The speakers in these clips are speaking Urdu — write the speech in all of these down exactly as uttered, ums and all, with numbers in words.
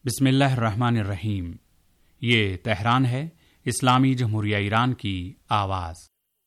بسم اللہ الرحمن الرحیم۔ یہ تہران ہے، اسلامی جمہوریہ ایران کی آواز۔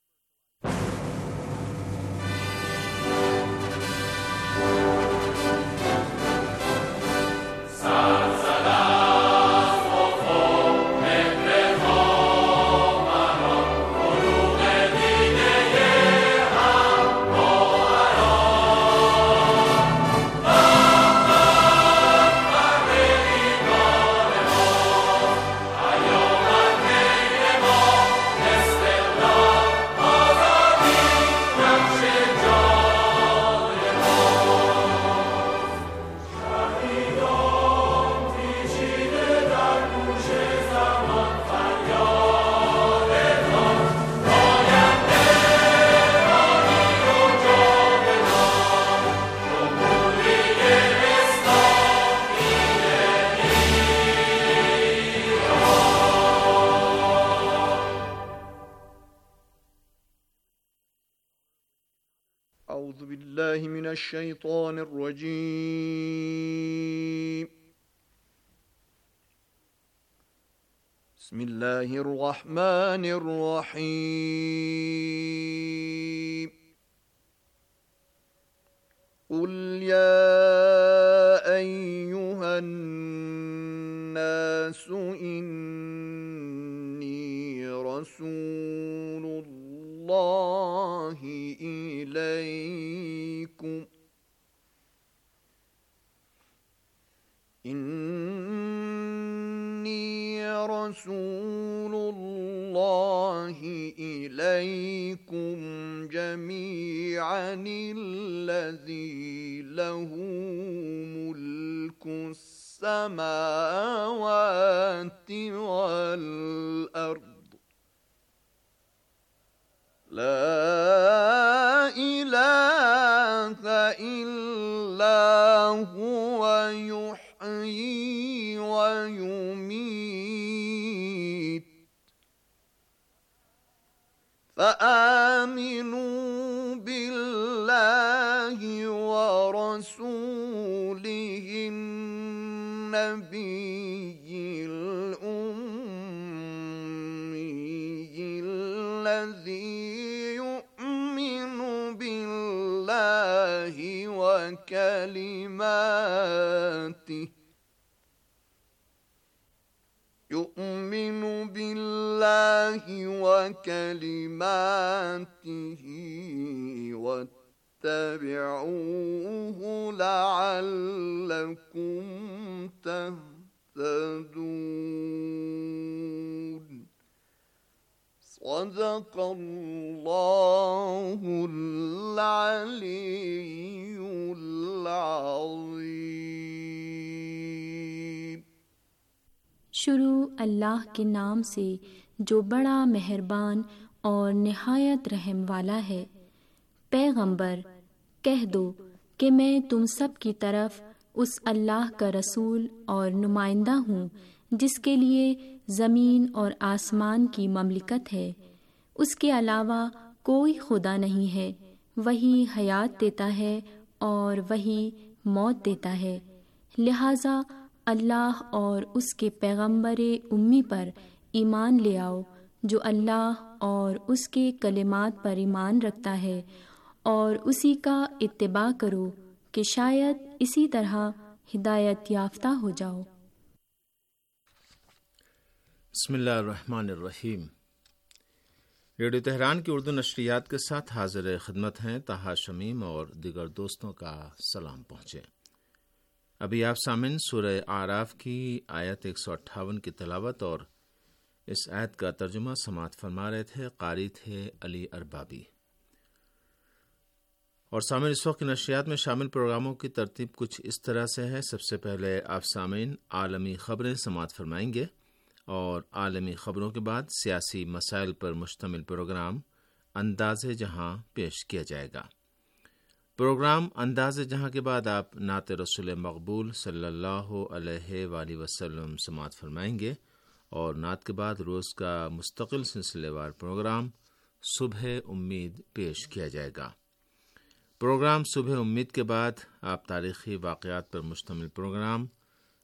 اعوذ باللہ من الشیطان الرجیم، بسم اللہ الرحمن الرحیم۔ قل یا ایہا الناس انی رسول اللہ إليكم إني رسول الله إليكم جميعا الذي له ملك السماوات والأرض لا إله إلا هو يحيي ويميت فآمنوا بالله ورسوله النبي الأمي الذي وكلماته يؤمن بالله وكلماته واتبعوه لعلكم تهتدون۔ صدق اللہ العلی العظیم۔ شروع اللہ کے نام سے جو بڑا مہربان اور نہایت رحم والا ہے۔ پیغمبر کہہ دو کہ میں تم سب کی طرف اس اللہ کا رسول اور نمائندہ ہوں جس کے لیے زمین اور آسمان کی مملکت ہے، اس کے علاوہ کوئی خدا نہیں ہے، وہی حیات دیتا ہے اور وہی موت دیتا ہے، لہٰذا اللہ اور اس کے پیغمبر امی پر ایمان لے آؤ جو اللہ اور اس کے کلمات پر ایمان رکھتا ہے، اور اسی کا اتباع کرو کہ شاید اسی طرح ہدایت یافتہ ہو جاؤ۔ بسم اللہ الرحمن الرحیم۔ ریڈیو تہران کی اردو نشریات کے ساتھ حاضر خدمت ہیں طہا شمیم اور دیگر دوستوں کا سلام پہنچے۔ ابھی آپ سامعین سورہ اعراف کی آیت ایک سو اٹھاون کی تلاوت اور اس آیت کا ترجمہ سماعت فرما رہے تھے، قاری تھے علی اربابی۔ اور سامعین اس وقت کی نشریات میں شامل پروگراموں کی ترتیب کچھ اس طرح سے ہے۔ سب سے پہلے آپ سامعین عالمی خبریں سماعت فرمائیں گے، اور عالمی خبروں کے بعد سیاسی مسائل پر مشتمل پروگرام انداز جہاں پیش کیا جائے گا۔ پروگرام انداز جہاں کے بعد آپ نعت رسول مقبول صلی اللہ علیہ وآلہ وسلم سماعت فرمائیں گے، اور نعت کے بعد روز کا مستقل سلسلے وار پروگرام صبح امید پیش کیا جائے گا۔ پروگرام صبح امید کے بعد آپ تاریخی واقعات پر مشتمل پروگرام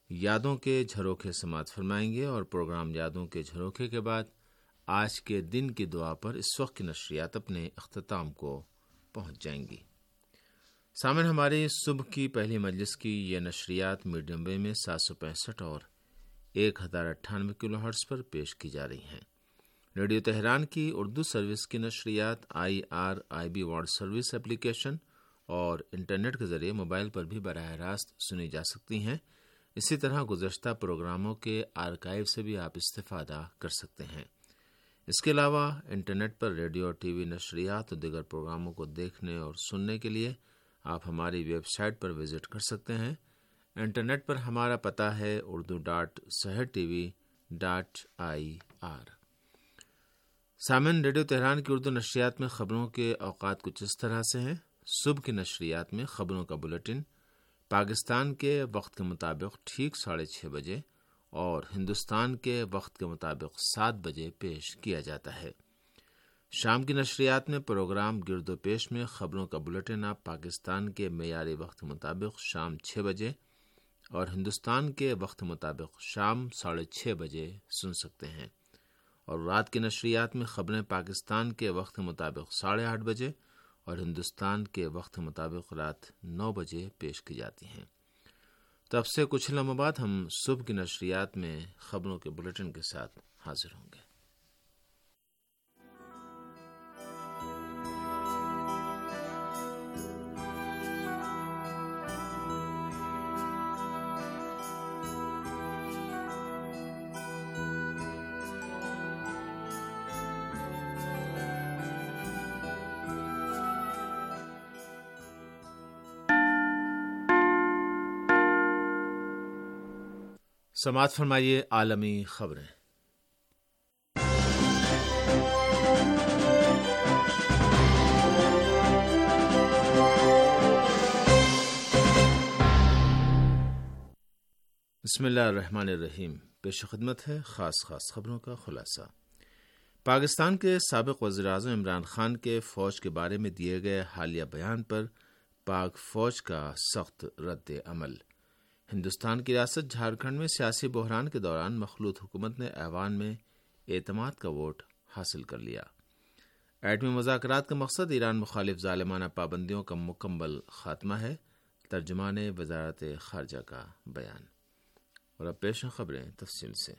یادوں کے جھروکے سماعت فرمائیں گے اور پروگرام یادوں کے جھروکے کے بعد آج کے دن کی دعا پر اس وقت کی نشریات اپنے اختتام کو پہنچ جائیں گی۔ سامعین، ہماری صبح کی پہلی مجلس کی یہ نشریات میڈیم ویو میں سات سو پینسٹھ اور ایک ہزار اٹھانوے کلو ہرٹز پر پیش کی جا رہی ہیں۔ ریڈیو تہران کی اردو سروس کی نشریات I R I B world service application اور انٹرنیٹ کے ذریعے موبائل پر بھی براہ راست سنی جا سکتی ہیں۔ اسی طرح گزشتہ پروگراموں کے آرکائیو سے بھی آپ استفادہ کر سکتے ہیں۔ اس کے علاوہ انٹرنیٹ پر ریڈیو اور ٹی وی نشریات اور دیگر پروگراموں کو دیکھنے اور سننے کے لیے آپ ہماری ویب سائٹ پر وزٹ کر سکتے ہیں۔ انٹرنیٹ پر ہمارا پتہ ہے Urdu dot Sahar T V dot I R. سامعین، ریڈیو تہران کی اردو نشریات میں خبروں کے اوقات کچھ اس طرح سے ہیں۔ صبح کی نشریات میں خبروں کا بلیٹن پاکستان کے وقت کے مطابق ٹھیک ساڑھے چھ بجے اور ہندوستان کے وقت کے مطابق سات بجے پیش کیا جاتا ہے۔ شام کی نشریات میں پروگرام گرد و پیش میں خبروں کا بلیٹن آپ پاکستان کے معیاری وقت کے مطابق شام چھ بجے اور ہندوستان کے وقت مطابق شام ساڑھے چھ بجے سن سکتے ہیں، اور رات کی نشریات میں خبریں پاکستان کے وقت کے مطابق ساڑھے آٹھ بجے اور ہندوستان کے وقت کے مطابق رات نو بجے پیش کی جاتی ہیں۔ تو اب سے کچھ لمحوں بعد ہم صبح کی نشریات میں خبروں کے بلیٹن کے ساتھ حاضر ہوں گے۔ سماعت فرمائیے عالمی خبریں۔ بسم اللہ الرحمن الرحیم۔ پیش خدمت ہے خاص خاص خبروں کا خلاصہ۔ پاکستان کے سابق وزیر اعظم عمران خان کے فوج کے بارے میں دیے گئے حالیہ بیان پر پاک فوج کا سخت رد عمل۔ ہندوستان کی ریاست جھارکھنڈ میں سیاسی بحران کے دوران مخلوط حکومت نے ایوان میں اعتماد کا ووٹ حاصل کر لیا۔ ایٹمی مذاکرات کا مقصد ایران مخالف ظالمانہ پابندیوں کا مکمل خاتمہ ہے، ترجمان وزارت خارجہ کا بیان۔ اور اب پیش ہیں خبریں تفصیل سے۔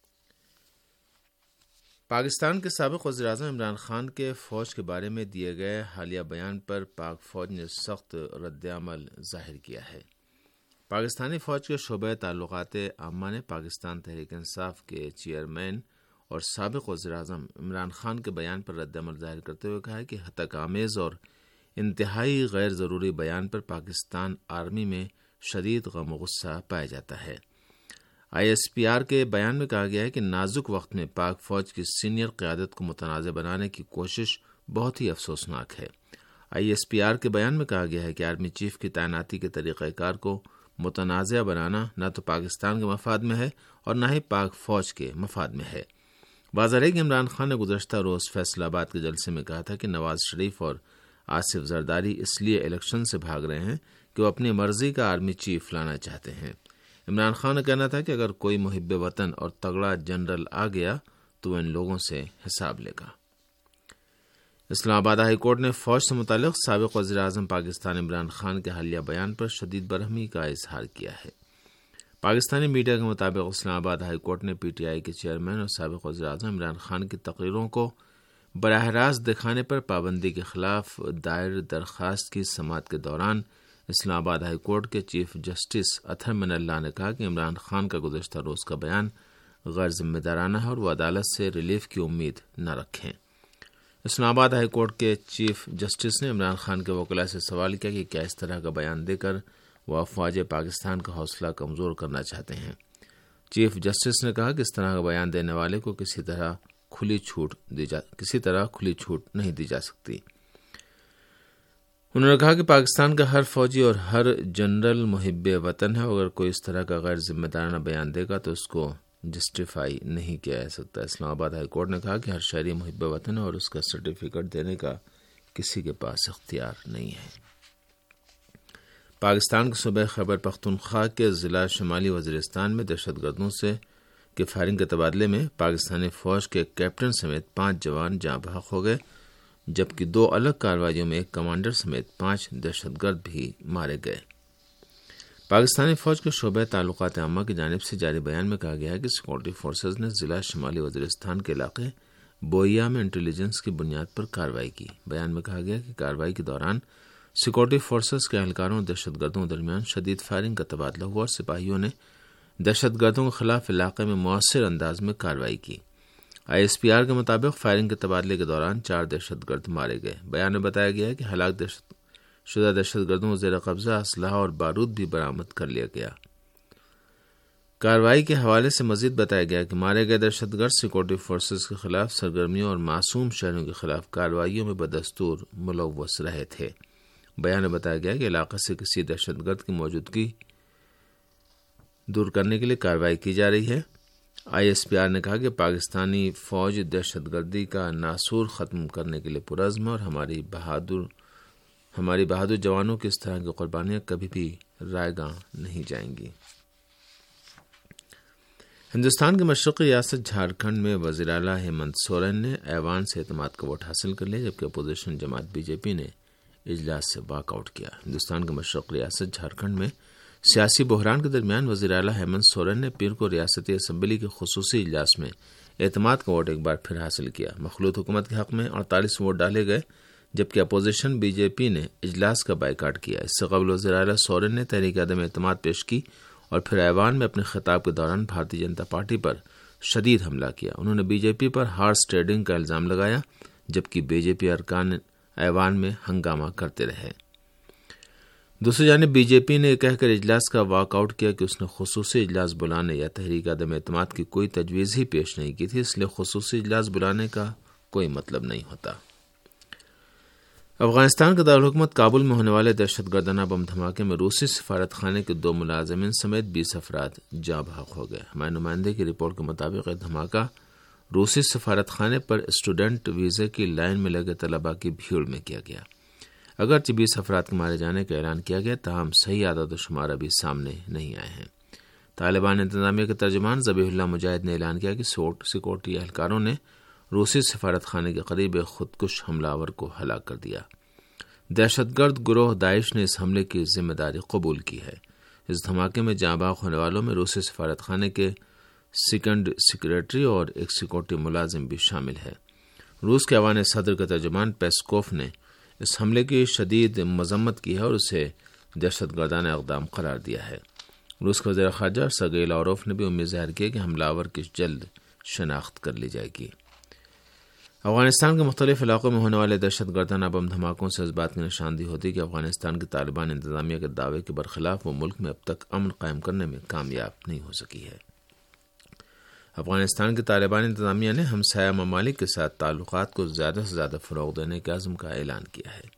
پاکستان کے سابق وزیر اعظم عمران خان کے فوج کے بارے میں دیے گئے حالیہ بیان پر پاک فوج نے سخت رد عمل ظاہر کیا ہے۔ پاکستانی فوج کے شعبہ تعلقات عامہ نے پاکستان تحریک انصاف کے چیئرمین اور سابق وزیر اعظم عمران خان کے بیان پر رد عمل ظاہر کرتے ہوئے کہا ہے کہ ہتک آمیز اور انتہائی غیر ضروری بیان پر پاکستان آرمی میں شدید غم و غصہ پایا جاتا ہے۔ آئی ایس پی آر کے بیان میں کہا گیا ہے کہ نازک وقت میں پاک فوج کی سینئر قیادت کو متنازع بنانے کی کوشش بہت ہی افسوسناک ہے۔ آئی ایس پی آر کے بیان میں کہا گیا ہے کہ آرمی چیف کی تعیناتی کے طریقہ کار کو متنازع بنانا نہ تو پاکستان کے مفاد میں ہے اور نہ ہی پاک فوج کے مفاد میں ہے۔ واضح ہے کہ عمران خان نے گزشتہ روز فیصل آباد کے جلسے میں کہا تھا کہ نواز شریف اور آصف زرداری اس لیے الیکشن سے بھاگ رہے ہیں کہ وہ اپنی مرضی کا آرمی چیف لانا چاہتے ہیں۔ عمران خان کا کہنا تھا کہ اگر کوئی محب وطن اور تگڑا جنرل آ گیا تو وہ ان لوگوں سے حساب لے گا۔ اسلام آباد ہائی کورٹ نے فوج سے متعلق سابق وزیر اعظم پاکستان عمران خان کے حالیہ بیان پر شدید برہمی کا اظہار کیا ہے۔ پاکستانی میڈیا کے مطابق اسلام آباد ہائی کورٹ نے پی ٹی آئی کے چیئرمین اور سابق وزیر اعظم عمران خان کی تقریروں کو براہ راست دکھانے پر پابندی کے خلاف دائر درخواست کی سماعت کے دوران اسلام آباد ہائی کورٹ کے chief justice Athar Minallah نے کہا کہ عمران خان کا گزشتہ روز کا بیان غیر ذمہ دارانہ ہے اور وہ عدالت سے ریلیف کی امید نہ رکھیں۔ اسلام آباد ہائی کورٹ کے چیف جسٹس نے عمران خان کے وکلاء سے سوال کیا کہ کیا اس طرح کا بیان دے کر وہ افواج پاکستان کا حوصلہ کمزور کرنا چاہتے ہیں۔ چیف جسٹس نے کہا کہ اس طرح کا بیان دینے والے کو کسی طرح کھلی چھوٹ دی جا کسی طرح کھلی چھوٹ نہیں دی جا سکتی۔ انہوں نے کہا کہ پاکستان کا ہر فوجی اور ہر جنرل محب وطن ہے، اگر کوئی اس طرح کا غیر ذمہ دارانہ بیان دے گا تو اس کو جسٹیفائی نہیں کیا جا سکتا۔ اسلام آباد ہائی کورٹ نے کہا کہ ہر شہری محب وطن ہے اور اس کا سرٹیفکیٹ دینے کا کسی کے پاس اختیار نہیں ہے۔ پاکستان کے صوبہ خیبر پختونخوا کے ضلع شمالی وزیرستان میں دہشت گردوں سے کی فائرنگ کے تبادلے میں پاکستانی فوج کے کیپٹن سمیت پانچ جوان جاں بحق ہو گئے، جبکہ دو الگ کارروائیوں میں ایک کمانڈر سمیت پانچ دہشت گرد بھی مارے گئے۔ پاکستانی فوج کے شعبہ تعلقات عامہ کی جانب سے جاری بیان میں کہا گیا ہے کہ سیکورٹی فورسز نے ضلع شمالی وزیرستان کے علاقے بوئیا میں انٹیلیجنس کی بنیاد پر کارروائی کی۔ بیان میں کہا گیا کہ کارروائی کے دوران سیکورٹی فورسز کے اہلکاروں اور دہشت گردوں کے درمیان شدید فائرنگ کا تبادلہ ہوا اور سپاہیوں نے دہشت گردوں کے خلاف علاقے میں مؤثر انداز میں کارروائی کی۔ آئی ایس پی آر کے مطابق فائرنگ کے تبادلے کے دوران چار دہشت گرد مارے گئے۔ بیان میں بتایا گیا ہے کہ ہلاک دہشت شدہ دہشت گردوں کو زیر قبضہ اسلحہ اور بارود بھی برآمد کر لیا گیا۔ کارروائی کے حوالے سے مزید بتایا گیا کہ مارے گئے دہشت گرد سیکورٹی فورسز کے خلاف سرگرمیوں اور معصوم شہریوں کے خلاف کارروائیوں میں بدستور ملوث رہے تھے۔ بیان میں بتایا گیا کہ علاقے سے کسی دہشت گرد کی موجودگی دور کرنے کے لیے کارروائی کی جا رہی ہے۔ آئی ایس پی آر نے کہا کہ پاکستانی فوج دہشت گردی کا ناسور ختم کرنے کے لیے پرعزم ہے اور ہماری بہادر ہماری بہادر جوانوں کی اس طرح کی قربانیاں کبھی بھی رائے گاں نہیں جائیں گی۔ ہندوستان کے مشرقی ریاست جھارکھنڈ میں وزیر اعلیٰ ہیمنت سورین نے ایوان سے اعتماد کا ووٹ حاصل کر لیا، جبکہ اپوزیشن جماعت بی جے پی نے اجلاس سے واک آؤٹ کیا۔ ہندوستان کے مشرقی ریاست جھارکھنڈ میں سیاسی بحران کے درمیان وزیر اعلیٰ ہیمنت سورین نے پیر کو ریاستی اسمبلی کے خصوصی اجلاس میں اعتماد کا ووٹ ایک بار پھر حاصل کیا۔ مخلوط حکومت کے حق میں اڑتالیس ووٹ ڈالے گئے، جبکہ اپوزیشن بی جے پی نے اجلاس کا بائیکاٹ کیا۔ اس سے قبل وزیر اعلیٰ سورین نے تحریک عدم اعتماد پیش کی اور پھر ایوان میں اپنے خطاب کے دوران بھارتیہ جنتا پارٹی پر شدید حملہ کیا۔ انہوں نے بی جے پی پر ہارس ٹریڈنگ کا الزام لگایا، جبکہ بی جے پی ارکان ایوان میں ہنگامہ کرتے رہے۔ دوسری جانب بی جے پی نے یہ کہہ کر اجلاس کا واک آؤٹ کیا کہ اس نے خصوصی اجلاس بلانے یا تحریک عدم اعتماد کی کوئی تجویز ہی پیش نہیں کی تھی، اس لیے خصوصی اجلاس بلانے کا کوئی مطلب نہیں ہوتا۔ افغانستان کے دارالحکومت کابل میں ہونے والے دہشت گردانہ بم دھماکے میں روسی سفارت خانے کے دو ملازمین سمیت بیس افراد جاں بحق ہو گئے۔ ہمارے نمائندے کی رپورٹ کے مطابق یہ دھماکہ روسی سفارت خانے پر اسٹوڈنٹ ویزے کی لائن میں لگے طلباء کی بھیڑ میں کیا گیا۔ اگرچہ بیس افراد کے مارے جانے کا اعلان کیا گیا، تاہم صحیح اعداد و شمار ابھی سامنے نہیں آئے ہیں۔ طالبان انتظامیہ کے ترجمان ذبیح اللہ مجاہد نے اعلان کیا کہ سیکورٹی اہلکاروں نے روسی سفارت خانے کے قریب ایک خودکش حملہ آور کو ہلاک کر دیا۔ دہشت گرد گروہ داعش نے اس حملے کی ذمہ داری قبول کی ہے۔ اس دھماکے میں جاں بحق ہونے والوں میں روسی سفارت خانے کے سیکنڈ سیکریٹری اور ایک سیکورٹی ملازم بھی شامل ہے۔ روس کے ایوان صدر کا ترجمان پیسکوف نے اس حملے کی شدید مذمت کی ہے اور اسے دہشت گردانہ اقدام قرار دیا ہے۔ روس کے وزیر خارجہ سرگئی لاوروف نے بھی امید ظاہر کی کہ حملہ آور کی جلد شناخت کر لی جائے گی۔ افغانستان کے مختلف علاقوں میں ہونے والے دہشت گردانہ بم دھماکوں سے اس بات کی نشاندہی ہوتی ہے کہ افغانستان کی طالبان انتظامیہ کے دعوے کے برخلاف وہ ملک میں اب تک امن قائم کرنے میں کامیاب نہیں ہو سکی ہے۔ افغانستان کی طالبان انتظامیہ نے ہمسایہ ممالک کے ساتھ تعلقات کو زیادہ سے زیادہ فروغ دینے کے عزم کا اعلان کیا ہے۔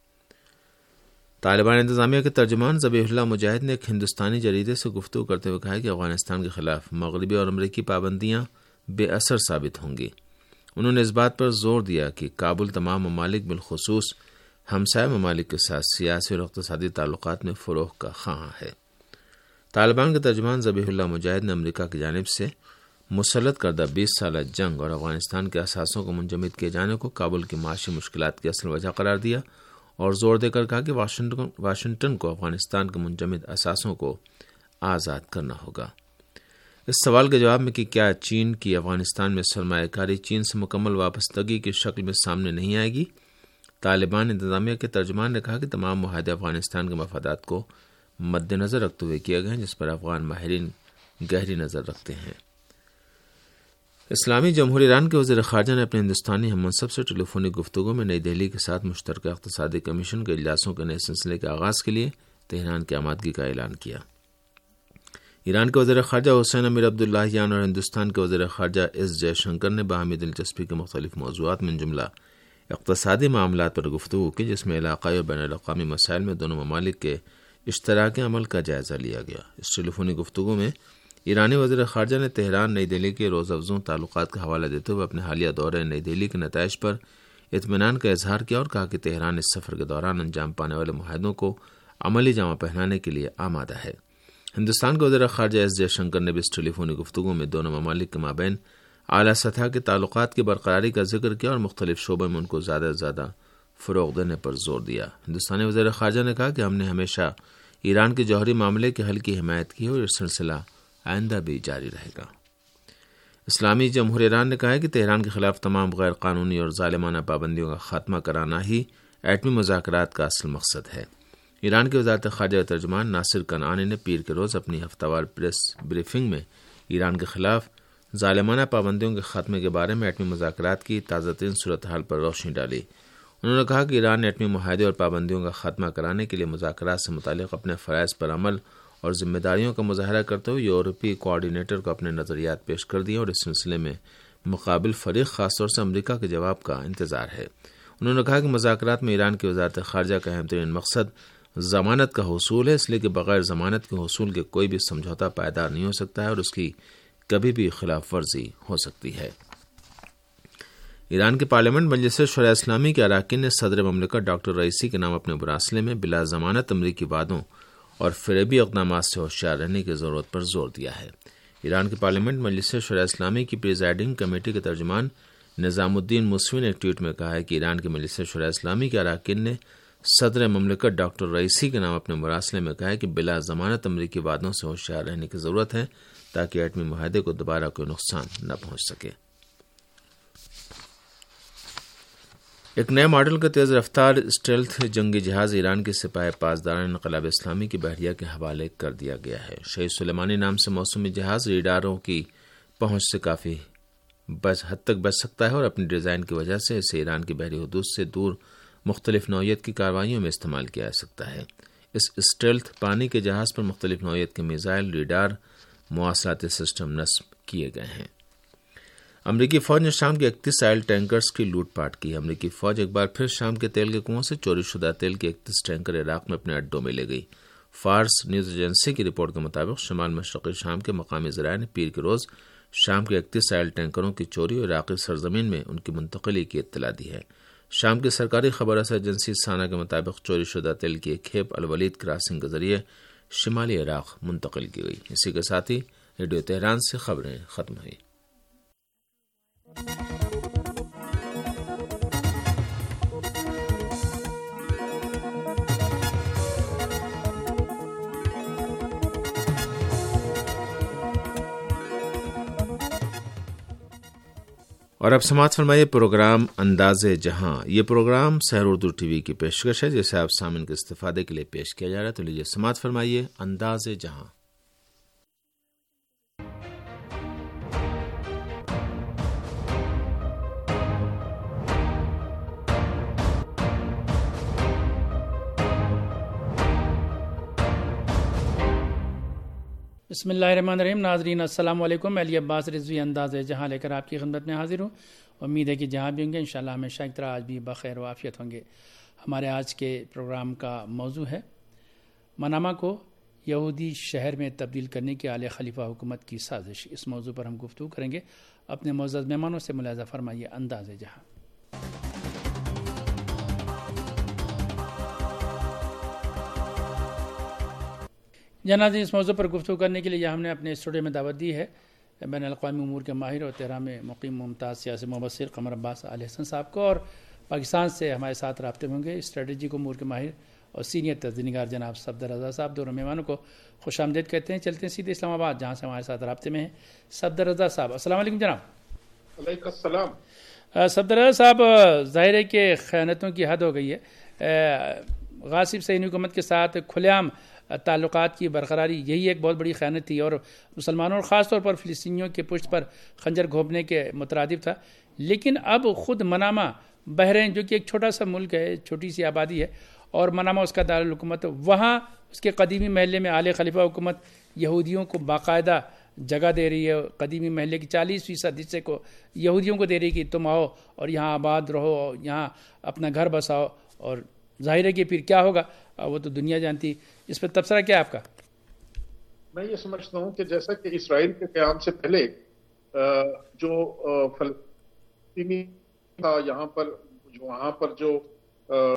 طالبان انتظامیہ کے ترجمان ذبیح اللہ مجاہد نے ایک ہندوستانی جریدے سے گفتگو کرتے ہوئے کہا کہ افغانستان کے خلاف مغربی اور امریکی پابندیاں بے اثر ثابت ہوں گی۔ انہوں نے اس بات پر زور دیا کہ کابل تمام ممالک بالخصوص ہمسایہ ممالک کے ساتھ سیاسی اور اقتصادی تعلقات میں فروغ کا خواہاں ہے۔ طالبان کے ترجمان ذبیح اللہ مجاہد نے امریکہ کی جانب سے مسلط کردہ بیس سالہ جنگ اور افغانستان کے اثاثوں کو منجمد کیے جانے کو کابل کی معاشی مشکلات کی اصل وجہ قرار دیا اور زور دے کر کہا کہ واشنگٹن کو افغانستان کے منجمد اثاثوں کو آزاد کرنا ہوگا۔ اس سوال کے جواب میں کہ کیا چین کی افغانستان میں سرمایہ کاری چین سے مکمل وابستگی کی شکل میں سامنے نہیں آئے گی، طالبان انتظامیہ کے ترجمان نے کہا کہ تمام معاہدے افغانستان کے مفادات کو مد نظر رکھتے ہوئے کیے گئے ہیں، جس پر افغان ماہرین گہری نظر رکھتے ہیں۔ اسلامی جمہوریہ ایران کے وزیر خارجہ نے اپنے ہندوستانی ہم منصب سے ٹیلی فونک گفتگو میں نئی دہلی کے ساتھ مشترکہ اقتصادی کمیشن کے اجلاسوں کے نئے سلسلے کے آغاز کے لیے تہران کی آمادگی کا اعلان کیا۔ ایران کے وزیر خارجہ حسین امیر عبداللہیان اور ہندوستان کے وزیر خارجہ ایس جے شنکر نے باہمی دلچسپی کے مختلف موضوعات میں جملہ اقتصادی معاملات پر گفتگو کی، جس میں علاقائی اور بین الاقوامی مسائل میں دونوں ممالک کے اشتراکی عمل کا جائزہ لیا گیا۔ اس ٹیلی فونک گفتگو میں ایرانی وزیر خارجہ نے تہران نئی دہلی کے روز افزوں تعلقات کا حوالہ دیتے ہوئے اپنے حالیہ دورہ نئی دہلی کے نتائج پر اطمینان کا اظہار کیا اور کہا کہ تہران اس سفر کے دوران انجام پانے والے معاہدوں کو عملی جامہ پہنانے کے لیے آمادہ ہے۔ ہندوستان کے وزیر خارجہ ایس جے شنکر نے بھی اس ٹیلی فونی گفتگو میں دونوں ممالک کے مابین اعلیٰ سطح کے تعلقات کی برقراری کا ذکر کیا اور مختلف شعبوں میں ان کو زیادہ سے زیادہ فروغ دینے پر زور دیا۔ ہندوستانی وزیر خارجہ نے کہا کہ ہم نے ہمیشہ ایران کے جوہری معاملے کے حل کی حمایت کی اور یہ سلسلہ آئندہ بھی جاری رہے گا۔ اسلامی جمہوریہ ایران نے کہا ہے کہ تہران کے خلاف تمام غیر قانونی اور ظالمانہ پابندیوں کا خاتمہ کرانا ہی ایٹمی مذاکرات کا اصل مقصد ہے۔ ایران کی وزارت خارجہ ترجمان ناصر کنعانی نے پیر کے روز اپنی ہفتہ وار پریس بریفنگ میں ایران کے خلاف ظالمانہ پابندیوں کے خاتمے کے بارے میں ایٹمی مذاکرات کی تازہ ترین صورتحال پر روشنی ڈالی۔ انہوں نے کہا کہ ایران نے ایٹمی معاہدے اور پابندیوں کا خاتمہ کرانے کے لیے مذاکرات سے متعلق اپنے فرائض پر عمل اور ذمہ داریوں کا مظاہرہ کرتے ہوئے یورپی کوآرڈینیٹر کو اپنے نظریات پیش کر دیے اور اس سلسلے میں مقابل فریق خاص طور سے امریکہ کے جواب کا انتظار ہے۔ انہوں نے کہا کہ مذاکرات میں ایران کی وزارت خارجہ کا اہم ترین مقصد ضمانت کا حصول ہے، اس لیے کہ بغیر ضمانت کے حصول کے کوئی بھی سمجھوتہ پائیدار نہیں ہو سکتا ہے اور اس کی کبھی بھی خلاف ورزی ہو سکتی ہے۔ ایران کے پارلیمنٹ مجلس شورائے اسلامی کے اراکین نے صدر مملکت ڈاکٹر رئیسی کے نام اپنے مراسلے میں بلا ضمانت امریکی وعدوں اور فریبی اقدامات سے ہوشیار رہنے کی ضرورت پر زور دیا ہے۔ ایران کے پارلیمنٹ مجلس شورائے اسلامی کی پریزائڈنگ کمیٹی کے ترجمان نظام الدین موسوی نے ایک ٹویٹ میں کہا ہے کہ ایران کے مجلس شورائے اسلامی کے اراکین نے صدر مملکت ڈاکٹر رئیسی کے نام اپنے مراسلے میں کہا ہے کہ بلا ضمانت امریکی وعدوں سے ہوشیار رہنے کی ضرورت ہے تاکہ ایٹمی معاہدے کو دوبارہ کوئی نقصان نہ پہنچ سکے۔ ایک نئے ماڈل کا تیز رفتار اسٹیلتھ جنگی جہاز ایران کے سپاہی پاسداران انقلاب اسلامی کی بحریہ کے حوالے کر دیا گیا ہے۔ شہید سلیمانی نام سے موسومی جہاز ریڈاروں کی پہنچ سے کافی بچ حد تک بچ سکتا ہے اور اپنی ڈیزائن کی وجہ سے اسے ایران کی بحری حدود سے دور مختلف نوعیت کی کارروائیوں میں استعمال کیا جا سکتا ہے۔ اس اسٹیلتھ پانی کے جہاز پر مختلف نوعیت کے میزائل، ریڈار، مواصلاتی سسٹم نصب کیے گئے ہیں۔ امریکی فوج نے شام کے اکتیس آئل ٹینکرز کی لوٹ پاٹ کی۔ امریکی فوج ایک بار پھر شام کے تیل کے کنووں سے چوری شدہ تیل کے اکتیس ٹینکر عراق میں اپنے اڈوں میں لے گئی۔ فارس نیوز ایجنسی کی رپورٹ کے مطابق شمال مشرقی شام کے مقامی ذرائع نے پیر کے روز شام کے اکتیس آئل ٹینکروں کی چوری اور عراقی سرزمین میں ان کی منتقلی کی اطلاع دی ہے۔ شام کی سرکاری خبر رساں ایجنسی سانا کے مطابق چوری شدہ تیل کی ایک کھیپ الولید کراسنگ کے ذریعے شمالی عراق منتقل کی گئی۔ اسی کے ساتھ ہی ریڈیو تہران سے خبریں ختم ہوئی۔ اور اب سماعت فرمائیے پروگرام انداز جہاں۔ یہ program Sahar Urdu T V کی پیشکش ہے جسے آپ سامعین کے استفادے کے لیے پیش کیا جا رہا ہے، تو لیجیے سماعت فرمائیے انداز جہاں۔ بسم اللہ الرحمن الرحیم۔ ناظرین السلام علیکم۔ علی عباس رضوی انداز جہاں لے کر آپ کی خدمت میں حاضر ہوں۔ امید ہے کہ جہاں بھی ہوں گے انشاءاللہ ہمیشہ کی طرح آج بھی بخیر و عافیت ہوں گے۔ ہمارے آج کے پروگرام کا موضوع ہے منامہ کو یہودی شہر میں تبدیل کرنے کی اعلی خلیفہ حکومت کی سازش۔ اس موضوع پر ہم گفتگو کریں گے۔ اپنے معزز مہمانوں سے ملاحظہ فرمائیے انداز جہاں۔ جناب اس موضوع پر گفتگو کرنے کے لیے ہم نے اپنے اسٹوڈیو میں دعوت دی ہے بین الاقوامی امور کے ماہر اور تہران میں مقیم ممتاز سیاسی مبصر قمر عباس آل حسن صاحب کو، اور پاکستان سے ہمارے ساتھ رابطے میں ہوں گے اسٹریٹجک امور کے ماہر اور سینئر تجزیہ نگار جناب صفدر رضا صاحب۔ دونوں مہمانوں کو خوش آمدید کہتے ہیں۔ چلتے ہیں سیدھے اسلام آباد جہاں سے ہمارے ساتھ رابطے میں ہیں صفدر رضا صاحب۔ السلام علیکم جناب۔ وعلیکم السلام۔ صفدر رضا صاحب، ظاہر ہے کہ خیانتوں کی حد ہو گئی ہے۔ غاصب صہیونی حکومت کے ساتھ کھلے عام تعلقات کی برقراری یہی ایک بہت بڑی خیانت تھی اور مسلمانوں اور خاص طور پر فلسطینیوں کے پشت پر خنجر گھونپنے کے مترادف تھا۔ لیکن اب خود منامہ بحرین جو کہ ایک چھوٹا سا ملک ہے، چھوٹی سی آبادی ہے اور منامہ اس کا دارالحکومت، وہاں اس کے قدیمی محلے میں اعلی خلیفہ حکومت یہودیوں کو باقاعدہ جگہ دے رہی ہے۔ قدیمی محلے کی چالیس فیصد حصے کو یہودیوں کو دے رہی ہے کہ تم آؤ اور یہاں آباد رہو، یہاں اپنا گھر بساؤ، اور ظاہر ہے کہ پھر کیا ہوگا وہ تو دنیا جانتی۔ اس پہ تبصرہ کیا آپ کا؟ میں یہ سمجھتا ہوں کہ جیسا کہ اسرائیل کے قیام سے پہلے جو فلسطینی تھا، یہاں پر جو وہاں پر جو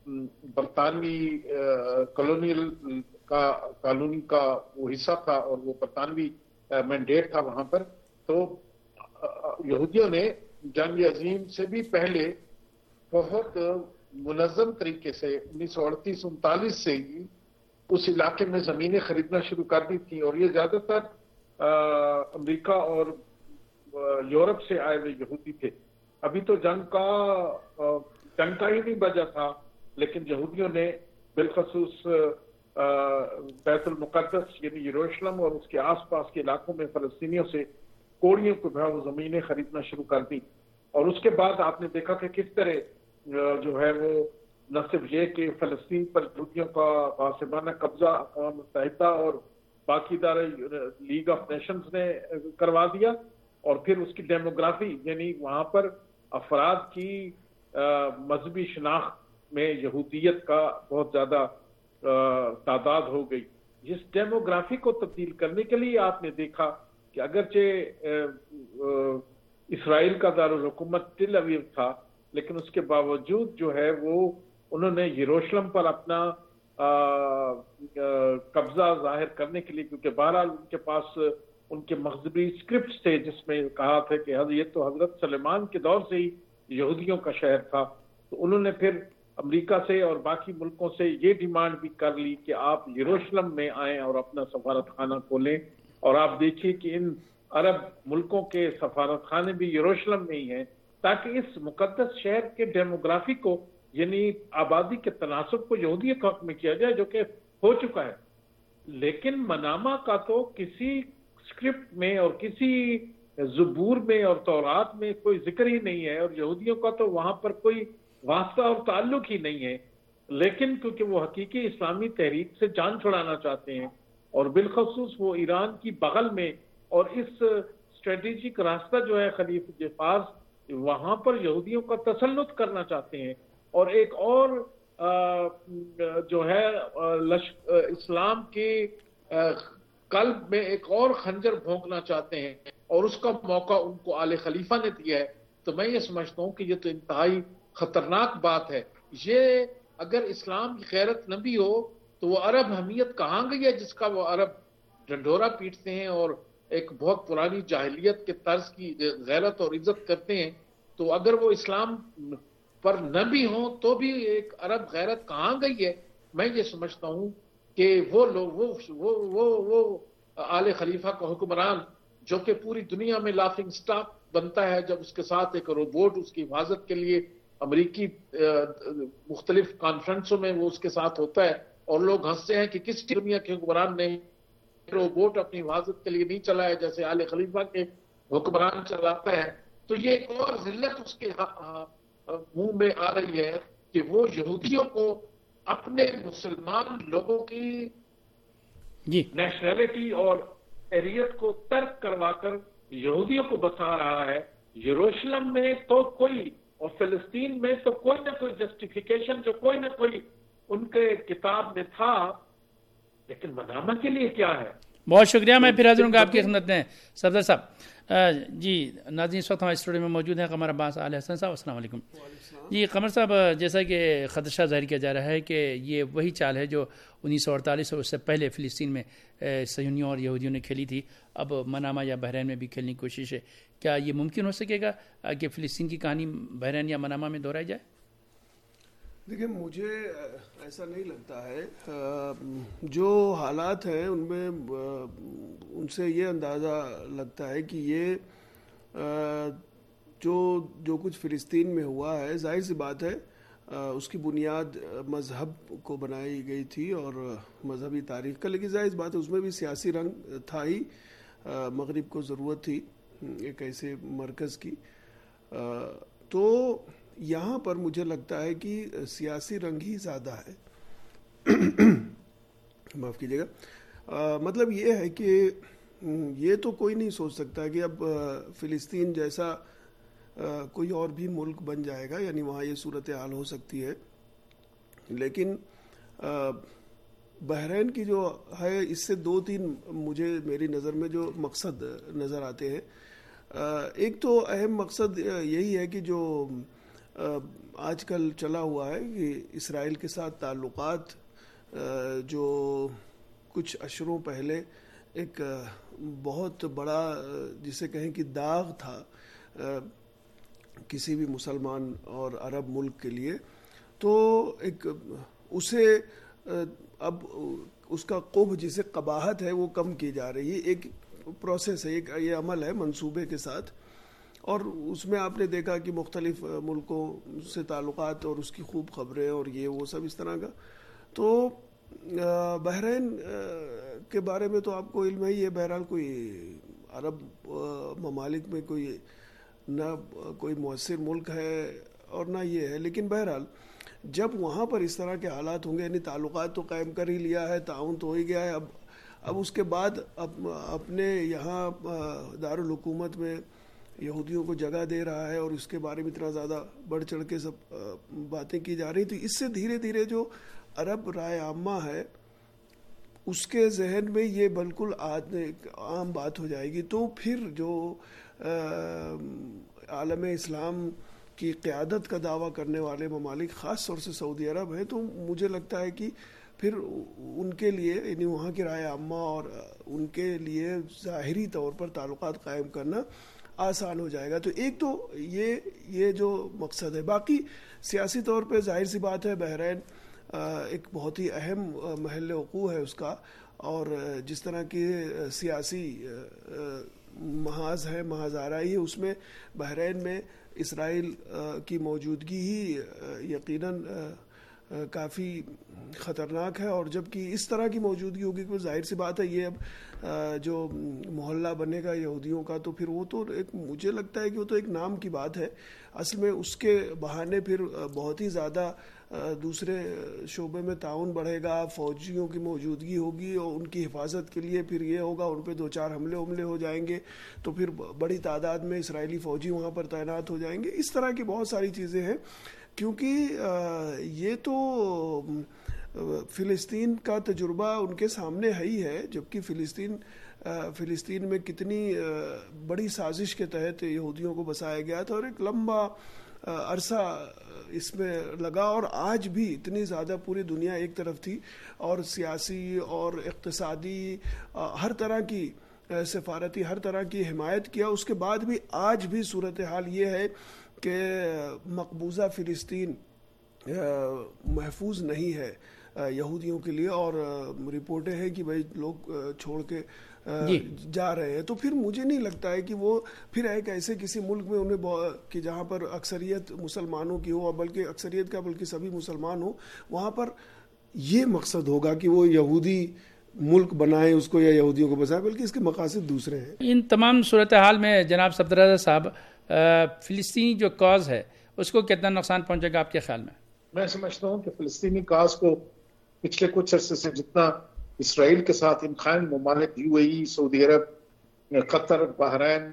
برطانوی کالونیل کا کالونی کا وہ حصہ تھا اور وہ برطانوی مینڈیٹ تھا وہاں پر. تو یہودیوں نے جنگ عظیم سے بھی پہلے بہت منظم طریقے سے انیس سو اڑتیس انتالیس سے ہی اس علاقے میں زمینیں خریدنا شروع کر دی تھیں, اور یہ زیادہ تر امریکہ اور یورپ سے آئے ہوئے یہودی تھے. ابھی تو جنگ کا جنگ کا ہی نہیں بجا تھا, لیکن یہودیوں نے بالخصوص بیت المقدس یعنی یروشلم اور اس کے آس پاس کے علاقوں میں فلسطینیوں سے کوڑیوں کو وہ زمینیں خریدنا شروع کر دی. اور اس کے بعد آپ نے دیکھا کہ کس طرح جو ہے وہ نہ صرف یہ کہ فلسطین پر یہودیوں کا غاصبانہ قبضہ اقوام متحدہ اور باقی ادارے لیگ آف نیشنز نے کروا دیا, اور پھر اس کی ڈیموگرافی یعنی وہاں پر افراد کی مذہبی شناخت میں یہودیت کا بہت زیادہ تعداد ہو گئی. جس ڈیموگرافی کو تبدیل کرنے کے لیے آپ نے دیکھا کہ اگرچہ اسرائیل کا دارالحکومت تل اویو تھا, لیکن اس کے باوجود جو ہے وہ انہوں نے یروشلم پر اپنا قبضہ ظاہر کرنے کے لیے, کیونکہ بہرحال ان کے پاس ان کے مذہبی اسکرپٹس تھے جس میں کہا تھا کہ یہ تو حضرت سلیمان کے دور سے ہی یہودیوں کا شہر تھا, تو انہوں نے پھر امریکہ سے اور باقی ملکوں سے یہ ڈیمانڈ بھی کر لی کہ آپ یروشلم میں آئیں اور اپنا سفارت خانہ کھولیں. اور آپ دیکھیے کہ ان عرب ملکوں کے سفارت خانے بھی یروشلم میں ہی ہیں, تاکہ اس مقدس شہر کے ڈیموگرافی کو یعنی آبادی کے تناسب کو یہودیت کے حق میں کیا جائے, جو کہ ہو چکا ہے. لیکن منامہ کا تو کسی اسکرپٹ میں اور کسی زبور میں اور تورات میں کوئی ذکر ہی نہیں ہے, اور یہودیوں کا تو وہاں پر کوئی واسطہ اور تعلق ہی نہیں ہے. لیکن کیونکہ وہ حقیقی اسلامی تحریک سے جان چھڑانا چاہتے ہیں, اور بالخصوص وہ ایران کی بغل میں اور اس اسٹریٹجک راستہ جو ہے خلیج فارس, وہاں پر یہودیوں کا تسلط کرنا چاہتے ہیں, اور ایک اور جو ہے اسلام کے قلب میں ایک اور خنجر بھونکنا چاہتے ہیں, اور اس کا موقع ان کو آل خلیفہ نے دیا ہے. تو میں یہ سمجھتا ہوں کہ یہ تو انتہائی خطرناک بات ہے. یہ اگر اسلام کی غیرت نہ بھی ہو تو وہ عرب حمیت کہاں گئی ہے جس کا وہ عرب ڈنڈورا پیٹتے ہیں اور ایک بہت پرانی جاہلیت کے طرز کی غیرت اور عزت کرتے ہیں. تو اگر وہ اسلام پر نہ بھی ہوں تو بھی ایک عرب غیرت کہاں گئی ہے. میں یہ سمجھتا ہوں کہ وہ لوگ وہ وہ وہ وہ آل خلیفہ کا حکمران جو کہ پوری دنیا میں لافنگ سٹاک بنتا ہے جب اس کے ساتھ ایک روبوٹ اس کی حفاظت کے لیے امریکی مختلف کانفرنسوں میں وہ اس کے ساتھ ہوتا ہے, اور لوگ ہنستے ہیں کہ کس دنیا کے حکمران نے روبوٹ اپنی حفاظت کے لیے نہیں چلایا جیسے آل خلیفہ کے حکمران چلاتا ہے. تو یہ ایک اور ذلت اس کے منہ میں آ رہی ہے کہ وہ یہودیوں کو اپنے مسلمان لوگوں کی جی نیشنلٹی اور ایریت کو ترک کروا کر یہودیوں کو بسا رہا ہے. یروشلم میں تو کوئی اور فلسطین میں تو کوئی نہ کوئی جسٹیفیکیشن جو کوئی نہ کوئی ان کے کتاب میں تھا, لیکن منامہ کے لیے کیا ہے. بہت شکریہ. میں پھر حاضر ہوں گا آپ کی خدمت میں صفدر صاحب. جی ناظرین اس وقت ہمارے اسٹوڈیو میں موجود ہیں قمر عباس آل حسن صاحب. السلام علیکم. جی قمر صاحب, جیسا کہ خدشہ ظاہر کیا جا رہا ہے کہ یہ وہی چال ہے جو انیس سو اڑتالیس اور اس سے پہلے فلسطین میں صہیونیوں اور یہودیوں نے کھیلی تھی, اب منامہ یا بحرین میں بھی کھیلنے کی کوشش ہے. کیا یہ ممکن ہو سکے گا کہ فلسطین کی کہانی بحرین یا منامہ میں دہرائی جائے؟ دیکھیں مجھے ایسا نہیں لگتا ہے. جو حالات ہیں ان میں ان سے یہ اندازہ لگتا ہے کہ یہ جو جو کچھ فلسطین میں ہوا ہے ظاہر سی بات ہے اس کی بنیاد مذہب کو بنائی گئی تھی اور مذہبی تاریخ کا, لیکن ظاہر سی بات ہے اس میں بھی سیاسی رنگ تھا ہی. مغرب کو ضرورت تھی ایک ایسے مرکز کی. تو یہاں پر مجھے لگتا ہے کہ سیاسی رنگ ہی زیادہ ہے. معاف کیجیے گا, مطلب یہ ہے کہ یہ تو کوئی نہیں سوچ سکتا کہ اب فلسطین جیسا کوئی اور بھی ملک بن جائے گا, یعنی وہاں یہ صورتحال ہو سکتی ہے. لیکن بحرین کی جو ہے اس سے دو تین مجھے میری نظر میں جو مقصد نظر آتے ہیں. ایک تو اہم مقصد یہی ہے کہ جو آج کل چلا ہوا ہے کہ اسرائیل کے ساتھ تعلقات جو کچھ اشروں پہلے ایک بہت بڑا جسے کہیں کہ داغ تھا کسی بھی مسلمان اور عرب ملک کے لیے، تو ایک اسے اب اس کا قبح جسے قباحت ہے وہ کم کی جا رہی ہے. ایک پروسیس ہے، ایک یہ عمل ہے منصوبے کے ساتھ، اور اس میں آپ نے دیکھا کہ مختلف ملکوں سے تعلقات اور اس کی خوب خبریں اور یہ وہ سب اس طرح کا. تو بحرین کے بارے میں تو آپ کو علم ہی ہے، بہرحال کوئی عرب ممالک میں کوئی نہ کوئی مؤثر ملک ہے اور نہ یہ ہے، لیکن بہرحال جب وہاں پر اس طرح کے حالات ہوں گے، یعنی تعلقات تو قائم کر ہی لیا ہے، تعاون تو ہو ہی گیا ہے، اب اب اس کے بعد اپنے یہاں دارالحکومت میں یہودیوں کو جگہ دے رہا ہے اور اس کے بارے میں اتنا زیادہ بڑھ چڑھ کے سب باتیں کی جا رہی، تو اس سے دھیرے دھیرے جو عرب رائے عامہ ہے اس کے ذہن میں یہ بالکل عام بات ہو جائے گی. تو پھر جو عالم اسلام کی قیادت کا دعویٰ کرنے والے ممالک خاص طور سے سعودی عرب ہیں، تو مجھے لگتا ہے کہ پھر ان کے لیے یعنی وہاں کی رائے عامہ اور ان کے لیے ظاہری طور پر تعلقات قائم کرنا آسان ہو جائے گا. تو ایک تو یہ یہ جو مقصد ہے. باقی سیاسی طور پہ ظاہر سی بات ہے بحرین ایک بہت ہی اہم محل وقوع ہے اس کا، اور جس طرح کی سیاسی محاذ ہے محاذ آرائی ہے، اس میں بحرین میں اسرائیل کی موجودگی ہی یقیناً کافی خطرناک ہے. اور جبکہ اس طرح کی موجودگی ہوگی کہ ظاہر سی بات ہے یہ اب جو محلہ بنے گا یہودیوں کا، تو پھر وہ تو ایک مجھے لگتا ہے کہ وہ تو ایک نام کی بات ہے. اصل میں اس کے بہانے پھر بہت ہی زیادہ دوسرے شعبے میں تعاون بڑھے گا، فوجیوں کی موجودگی ہوگی اور ان کی حفاظت کے لیے پھر یہ ہوگا ان پہ دو چار حملے حملے ہو جائیں گے، تو پھر بڑی تعداد میں اسرائیلی فوجی وہاں پر تعینات ہو جائیں گے. اس طرح کی بہت ساری چیزیں ہیں، کیونکہ یہ تو فلسطین کا تجربہ ان کے سامنے ہے ہی ہے، جبکہ فلسطین فلسطین میں کتنی بڑی سازش کے تحت یہودیوں کو بسایا گیا تھا اور ایک لمبا عرصہ اس میں لگا، اور آج بھی اتنی زیادہ پوری دنیا ایک طرف تھی اور سیاسی اور اقتصادی ہر طرح کی سفارتی ہر طرح کی حمایت کیا. اس کے بعد بھی آج بھی صورتحال یہ ہے کہ مقبوضہ فلسطین محفوظ نہیں ہے یہودیوں کے لیے، اور رپورٹیں ہیں کہ بھائی لوگ چھوڑ کے جا رہے ہیں. تو پھر مجھے نہیں لگتا ہے کہ وہ پھر ایک ایسے کسی ملک میں انہیں کہ جہاں پر اکثریت مسلمانوں کی ہو، اور بلکہ اکثریت کا بلکہ سبھی مسلمان ہوں، وہاں پر یہ مقصد ہوگا کہ وہ یہودی ملک بنائیں اس کو یا یہودیوں کو بسائیں، بلکہ اس کے مقاصد دوسرے ہیں. ان تمام صورتحال میں جناب صفدر رضا صاحب فلسطینی جو کاز ہے اس کو کتنا نقصان پہنچے گا آپ کے خیال میں؟ میں سمجھتا ہوں کہ فلسطینی کاز کو پچھلے کچھ عرصے سے جتنا اسرائیل کے ساتھ ان خائن ممالک یو اے ای، سعودی عرب، قطر، بحرین،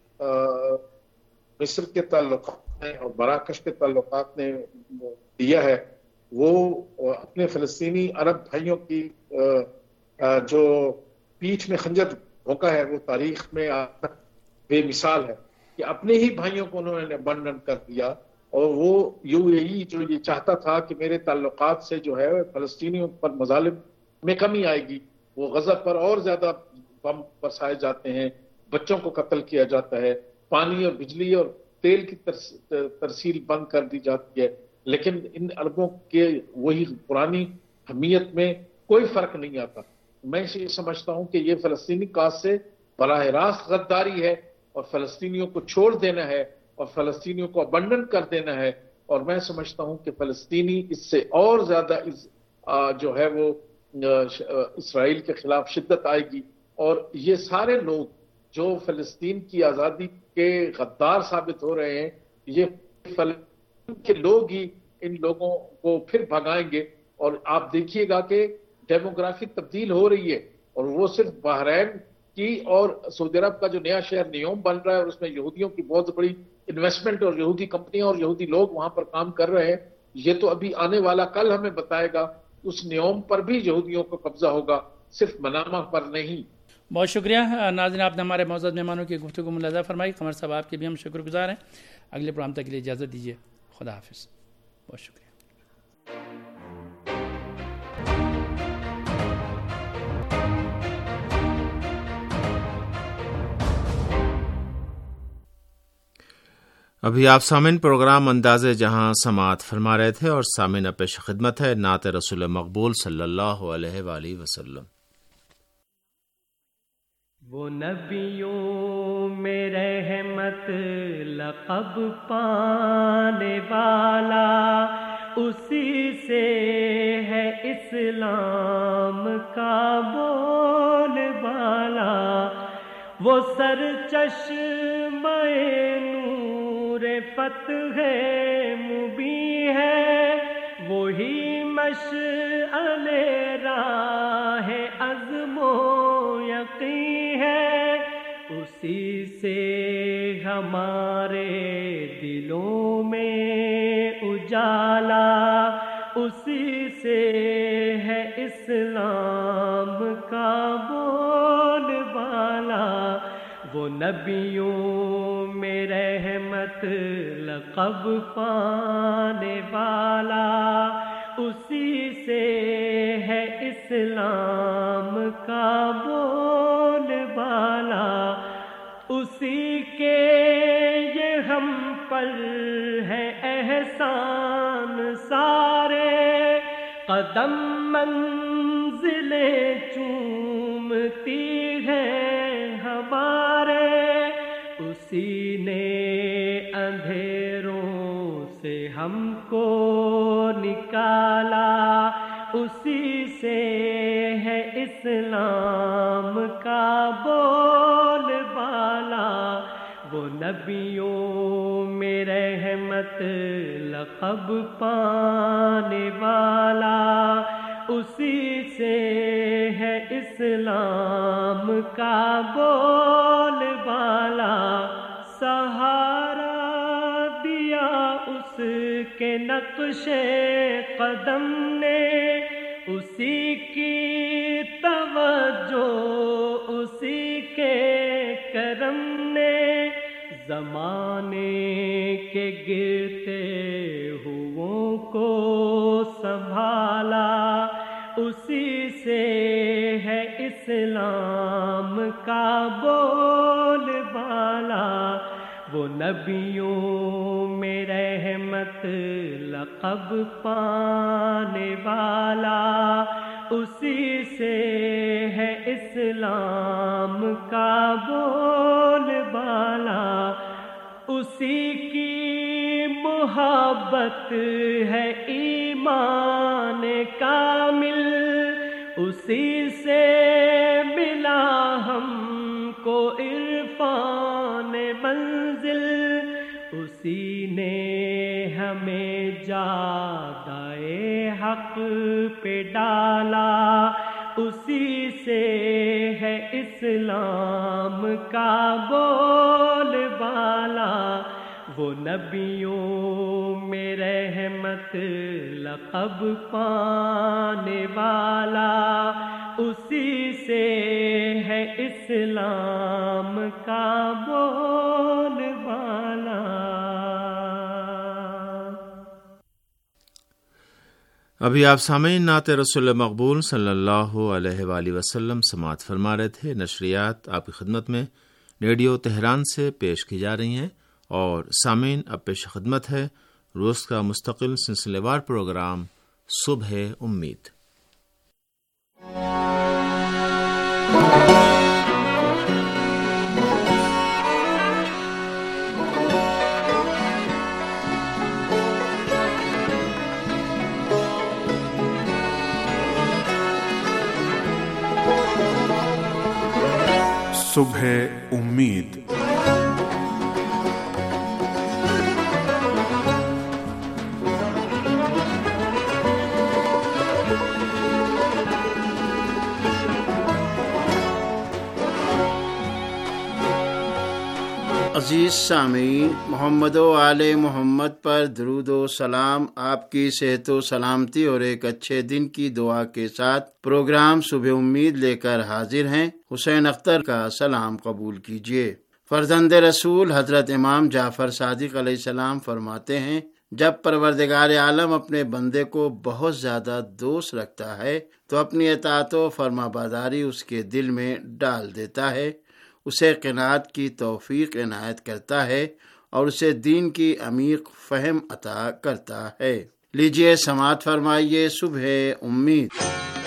مصر کے تعلقات نے اور مراکش کے تعلقات نے دیا ہے، وہ اپنے فلسطینی عرب بھائیوں کی جو پیٹھ میں خنجر بھونکا ہے وہ تاریخ میں بے مثال ہے کہ اپنے ہی بھائیوں کو انہوں نے ابنڈن کر دیا. اور وہ یو اے ای جو یہ چاہتا تھا کہ میرے تعلقات سے جو ہے فلسطینیوں پر مظالم میں کمی آئے گی، وہ غزہ پر اور زیادہ بم برسائے جاتے ہیں، بچوں کو قتل کیا جاتا ہے، پانی اور بجلی اور تیل کی ترسیل بند کر دی جاتی ہے، لیکن ان عربوں کے وہی پرانی حمیت میں کوئی فرق نہیں آتا. میں یہ سمجھتا ہوں کہ یہ فلسطینی کاز سے براہ راست غداری ہے اور فلسطینیوں کو چھوڑ دینا ہے اور فلسطینیوں کو ابنڈن کر دینا ہے. اور میں سمجھتا ہوں کہ فلسطینی اس سے اور زیادہ جو ہے وہ اسرائیل کے خلاف شدت آئے گی، اور یہ سارے لوگ جو فلسطین کی آزادی کے غدار ثابت ہو رہے ہیں، یہ فلسطین کے لوگ ہی ان لوگوں کو پھر بھگائیں گے. اور آپ دیکھیے گا کہ ڈیموگرافک تبدیل ہو رہی ہے، اور وہ صرف بحرین کی اور سعودی عرب کا جو نیا شہر نیوم بن رہا ہے اور اس میں یہودیوں کی بہت بڑی انویسٹمنٹ اور یہودی کمپنیاں اور یہودی لوگ وہاں پر کام کر رہے ہیں، یہ تو ابھی آنے والا کل ہمیں بتائے گا. اس نیوم پر بھی یہودیوں کو قبضہ ہوگا، صرف منامہ پر نہیں. بہت شکریہ ناظرین، آپ نے ہمارے معزز مہمانوں کی گفتگو ملاحظہ فرمائی. قمر صاحب آپ کے بھی ہم شکر گزار ہیں. اگلے پروگرام تک کے لیے اجازت دیجیے. خدا حافظ. بہت شکریہ. ابھی آپ سامعین پروگرام انداز جہاں سماعت فرما رہے تھے اور سامعین اب پیش خدمت ہے نعت رسول مقبول صلی اللہ علیہ وآلہ وسلم. وہ نبیوں میں رحمت لقب پانے والا، اسی سے ہے اسلام کا بول بالا. وہ سر چشمہ نور فتح مبین ہے، وہی مشعل راہ عزم و یقین ہے. اسی سے ہمارے دلوں میں اجالا، اسی سے ہے اسلام کا بول بالا. وہ نبیوں میں رحمت لقب پانے والا، اسی سے ہے اسلام کا بول بالا. اسی کے یہ ہم پر ہے احسان سارے، قدم منزلیں چومتی ہیں ہمارے. اسی نے اندھیروں سے ہم کو نکالا، اسی سے ہے اسلام کا بول بالا. وہ نبیوں میں رحمت لقب پانے والا، اسی سے ہے اسلام کا بول بالا. سہارا دیا اس کے نقش قدم نے، اسی کی توجہ اسی کے کرم نے. زمانے کے گرتے ہوئوں کو سنبھالا، اسی سے ہے اسلام کا بول بالا. وہ نبیوں میں رحمت لقب پانے والا، اسی سے ہے اسلام کا بول بالا. اسی کی محبت ہے ایمان کامل، اسی سے ملا ہم کو عرفان منزل. اسی نے ہمیں جادائے حق پہ ڈالا، اسی سے ہے اسلام کا بول بالا. وہ نبیوں میں رحمت لقب پانے والا، اسی سے ہے اسلام کا بول بالا. ابھی آپ سامعین نعت رسول مقبول صلی اللہ علیہ وآلہ وسلم سماعت فرما رہے تھے. نشریات آپ کی خدمت میں ریڈیو تہران سے پیش کی جا رہی ہیں اور سامعین اب پیش خدمت ہے روز کا مستقل سلسلے وار پروگرام صبح امید. صبح امید. عزیز سامعین، محمد و آل محمد پر درود و سلام. آپ کی صحت و سلامتی اور ایک اچھے دن کی دعا کے ساتھ پروگرام صبح امید لے کر حاضر ہیں. حسین اختر کا سلام قبول کیجیے. فرزند رسول حضرت امام جعفر صادق علیہ السلام فرماتے ہیں، جب پروردگار عالم اپنے بندے کو بہت زیادہ دوست رکھتا ہے تو اپنی اطاعت و فرما برداری اس کے دل میں ڈال دیتا ہے، اسے قناعت کی توفیق عنایت کرتا ہے اور اسے دین کی عمیق فہم عطا کرتا ہے۔ لیجئے سماعت فرمائیے صبح امید۔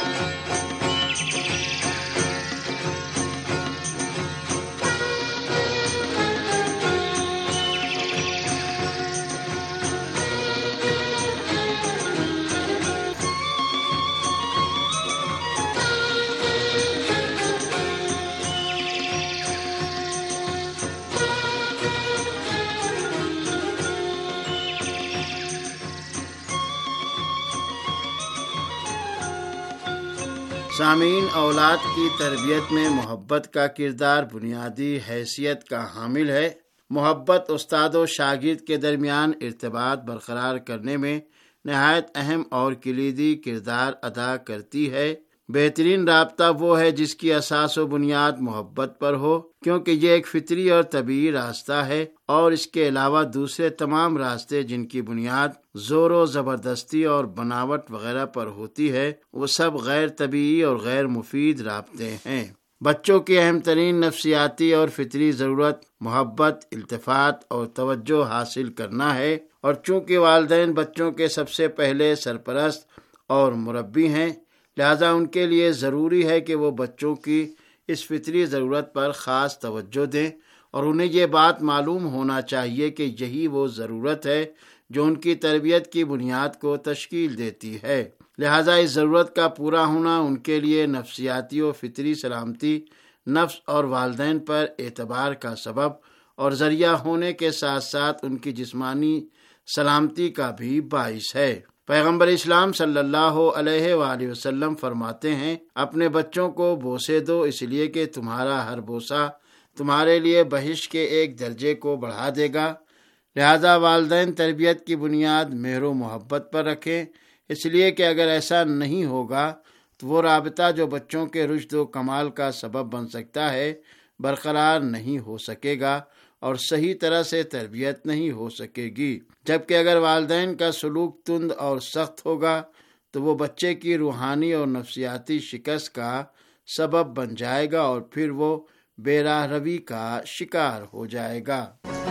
سامعین، اولاد کی تربیت میں محبت کا کردار بنیادی حیثیت کا حامل ہے۔ محبت استاد و شاگرد کے درمیان ارتباط برقرار کرنے میں نہایت اہم اور کلیدی کردار ادا کرتی ہے۔ بہترین رابطہ وہ ہے جس کی اساس و بنیاد محبت پر ہو، کیونکہ یہ ایک فطری اور طبیعی راستہ ہے، اور اس کے علاوہ دوسرے تمام راستے جن کی بنیاد زور و زبردستی اور بناوٹ وغیرہ پر ہوتی ہے وہ سب غیر طبیعی اور غیر مفید رابطے ہیں۔ بچوں کی اہم ترین نفسیاتی اور فطری ضرورت محبت، التفات اور توجہ حاصل کرنا ہے، اور چونکہ والدین بچوں کے سب سے پہلے سرپرست اور مربی ہیں، لہذا ان کے لیے ضروری ہے کہ وہ بچوں کی اس فطری ضرورت پر خاص توجہ دیں، اور انہیں یہ بات معلوم ہونا چاہیے کہ یہی وہ ضرورت ہے جو ان کی تربیت کی بنیاد کو تشکیل دیتی ہے۔ لہذا اس ضرورت کا پورا ہونا ان کے لیے نفسیاتی و فطری سلامتی، نفس اور والدین پر اعتبار کا سبب اور ذریعہ ہونے کے ساتھ ساتھ ان کی جسمانی سلامتی کا بھی باعث ہے۔ پیغمبر اسلام صلی اللہ علیہ وآلہ وسلم فرماتے ہیں، اپنے بچوں کو بوسے دو، اس لیے کہ تمہارا ہر بوسہ تمہارے لیے بہشت کے ایک درجے کو بڑھا دے گا۔ لہذا والدین تربیت کی بنیاد مہر و محبت پر رکھیں، اس لیے کہ اگر ایسا نہیں ہوگا تو وہ رابطہ جو بچوں کے رشد و کمال کا سبب بن سکتا ہے برقرار نہیں ہو سکے گا اور صحیح طرح سے تربیت نہیں ہو سکے گی۔ جبکہ اگر والدین کا سلوک تند اور سخت ہوگا تو وہ بچے کی روحانی اور نفسیاتی شکست کا سبب بن جائے گا اور پھر وہ بے راہ روی کا شکار ہو جائے گا۔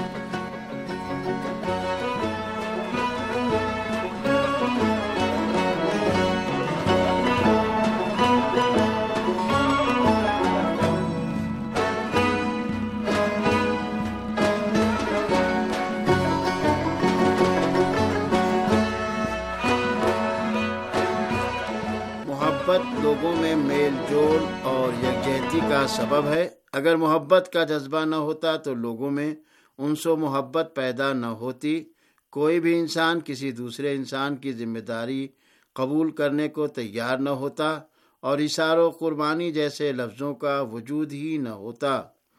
لوگوں میں میل جول اور یکجہتی کا سبب ہے۔ اگر محبت کا جذبہ نہ ہوتا تو لوگوں میں انس و محبت پیدا نہ ہوتی۔ کوئی بھی انسان کسی دوسرے انسان کی ذمہ داری قبول کرنے کو تیار نہ ہوتا اور ایثار و قربانی جیسے لفظوں کا وجود ہی نہ ہوتا۔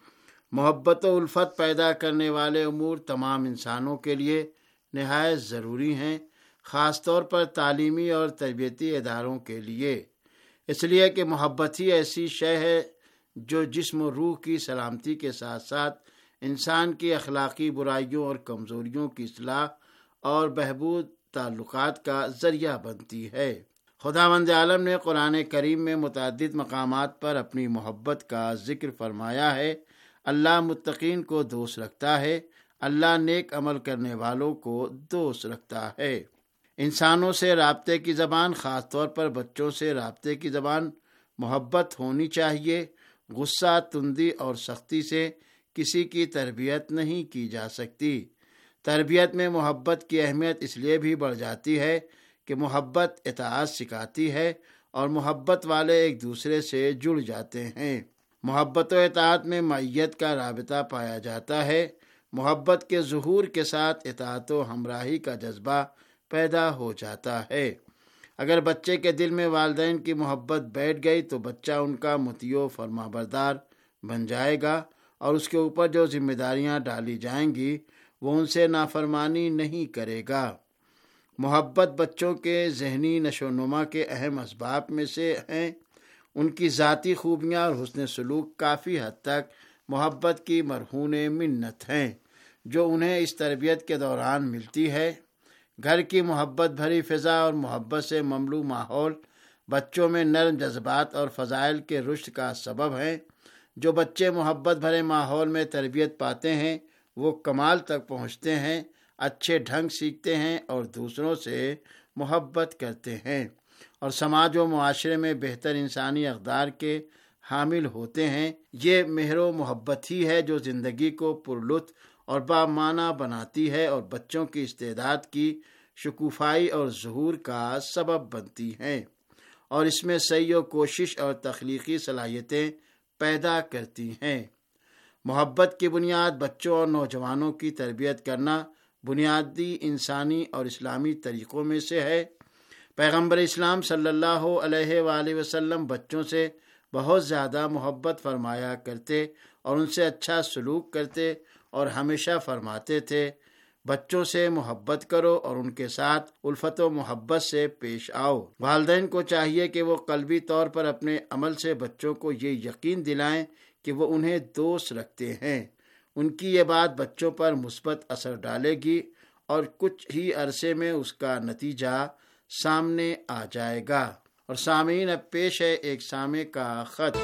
محبت و الفت پیدا کرنے والے امور تمام انسانوں کے لیے نہایت ضروری ہیں، خاص طور پر تعلیمی اور تربیتی اداروں کے لیے، اس لیے کہ محبت ہی ایسی شے ہے جو جسم و روح کی سلامتی کے ساتھ ساتھ انسان کی اخلاقی برائیوں اور کمزوریوں کی اصلاح اور بہبود تعلقات کا ذریعہ بنتی ہے۔ خداوند عالم نے قرآن کریم میں متعدد مقامات پر اپنی محبت کا ذکر فرمایا ہے۔ اللہ متقین کو دوست رکھتا ہے، اللہ نیک عمل کرنے والوں کو دوست رکھتا ہے۔ انسانوں سے رابطے کی زبان، خاص طور پر بچوں سے رابطے کی زبان محبت ہونی چاہیے۔ غصہ، تندی اور سختی سے کسی کی تربیت نہیں کی جا سکتی۔ تربیت میں محبت کی اہمیت اس لیے بھی بڑھ جاتی ہے کہ محبت اطاعت سکھاتی ہے اور محبت والے ایک دوسرے سے جڑ جاتے ہیں۔ محبت و اطاعت میں معیت کا رابطہ پایا جاتا ہے۔ محبت کے ظہور کے ساتھ اطاعت و ہمراہی کا جذبہ پیدا ہو جاتا ہے۔ اگر بچے کے دل میں والدین کی محبت بیٹھ گئی تو بچہ ان کا مطیع و فرما بردار بن جائے گا اور اس کے اوپر جو ذمہ داریاں ڈالی جائیں گی وہ ان سے نافرمانی نہیں کرے گا۔ محبت بچوں کے ذہنی نشو و نما کے اہم اسباب میں سے ہیں۔ ان کی ذاتی خوبیاں اور حسن سلوک کافی حد تک محبت کی مرہون منت ہیں جو انہیں اس تربیت کے دوران ملتی ہے۔ گھر کی محبت بھری فضا اور محبت سے مملو ماحول بچوں میں نرم جذبات اور فضائل کے رشد کا سبب ہیں۔ جو بچے محبت بھرے ماحول میں تربیت پاتے ہیں وہ کمال تک پہنچتے ہیں، اچھے ڈھنگ سیکھتے ہیں اور دوسروں سے محبت کرتے ہیں، اور سماج و معاشرے میں بہتر انسانی اقدار کے حامل ہوتے ہیں۔ یہ مہر و محبت ہی ہے جو زندگی کو پرلطف اور بامعنی بناتی ہے اور بچوں کی استعداد کی شکوفائی اور ظہور کا سبب بنتی ہیں، اور اس میں سعی و کوشش اور تخلیقی صلاحیتیں پیدا کرتی ہیں۔ محبت کی بنیاد بچوں اور نوجوانوں کی تربیت کرنا بنیادی انسانی اور اسلامی طریقوں میں سے ہے۔ پیغمبر اسلام صلی اللہ علیہ وآلہ وسلم بچوں سے بہت زیادہ محبت فرمایا کرتے اور ان سے اچھا سلوک کرتے اور ہمیشہ فرماتے تھے، بچوں سے محبت کرو اور ان کے ساتھ الفت و محبت سے پیش آؤ۔ والدین کو چاہیے کہ وہ قلبی طور پر اپنے عمل سے بچوں کو یہ یقین دلائیں کہ وہ انہیں دوست رکھتے ہیں۔ ان کی یہ بات بچوں پر مثبت اثر ڈالے گی اور کچھ ہی عرصے میں اس کا نتیجہ سامنے آ جائے گا۔ اور سامعین، اب پیش ہے ایک سامع کا خط۔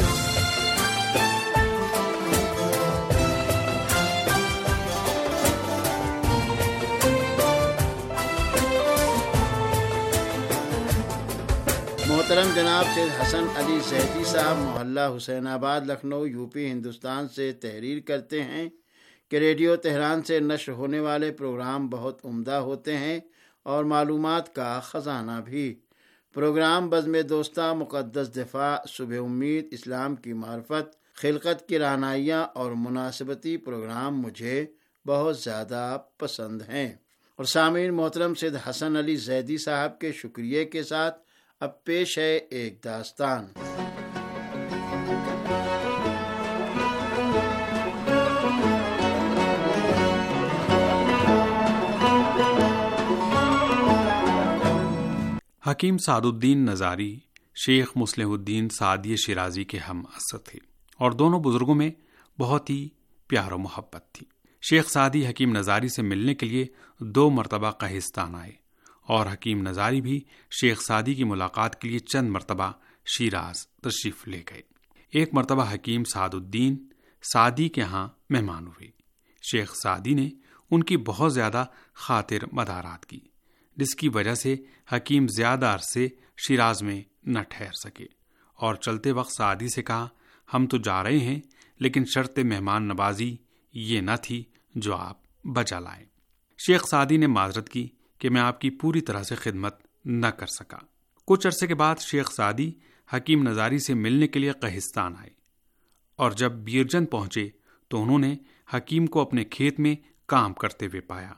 محترم جناب سید حسن علی زیدی صاحب محلہ حسین آباد لکھنؤ یو پی ہندوستان سے تحریر کرتے ہیں کہ ریڈیو تہران سے نشر ہونے والے پروگرام بہت عمدہ ہوتے ہیں اور معلومات کا خزانہ بھی۔ پروگرام بزم دوستہ، مقدس دفاع، صبح امید، اسلام کی معرفت، خلقت کی رہنمائیاں اور مناسبتی پروگرام مجھے بہت زیادہ پسند ہیں۔ اور سامعین، محترم سید حسن علی زیدی صاحب کے شکریہ کے ساتھ اب پیش ہے ایک داستان۔ حکیم سعد الدین نظاری شیخ مصلح الدین سعدی شیرازی کے ہم عصر تھے اور دونوں بزرگوں میں بہت ہی پیار و محبت تھی۔ شیخ سعدی حکیم نظاری سے ملنے کے لیے دو مرتبہ قہستان آئے اور حکیم نظاری بھی شیخ سعدی کی ملاقات کے لیے چند مرتبہ شیراز تشریف لے گئے۔ ایک مرتبہ حکیم سعد الدین سعدی کے ہاں مہمان ہوئے۔ شیخ سعدی نے ان کی بہت زیادہ خاطر مدارات کی، جس کی وجہ سے حکیم زیادہ عرصے شیراز میں نہ ٹھہر سکے اور چلتے وقت سعدی سے کہا، ہم تو جا رہے ہیں لیکن شرط مہمان نوازی یہ نہ تھی جو آپ بجا لائیں۔ شیخ سعدی نے معذرت کی کہ میں آپ کی پوری طرح سے خدمت نہ کر سکا۔ کچھ عرصے کے بعد شیخ سعدی حکیم نظاری سے ملنے کے لیے قہستان آئے اور جب بیرجن پہنچے تو انہوں نے حکیم کو اپنے کھیت میں کام کرتے ہوئے پایا۔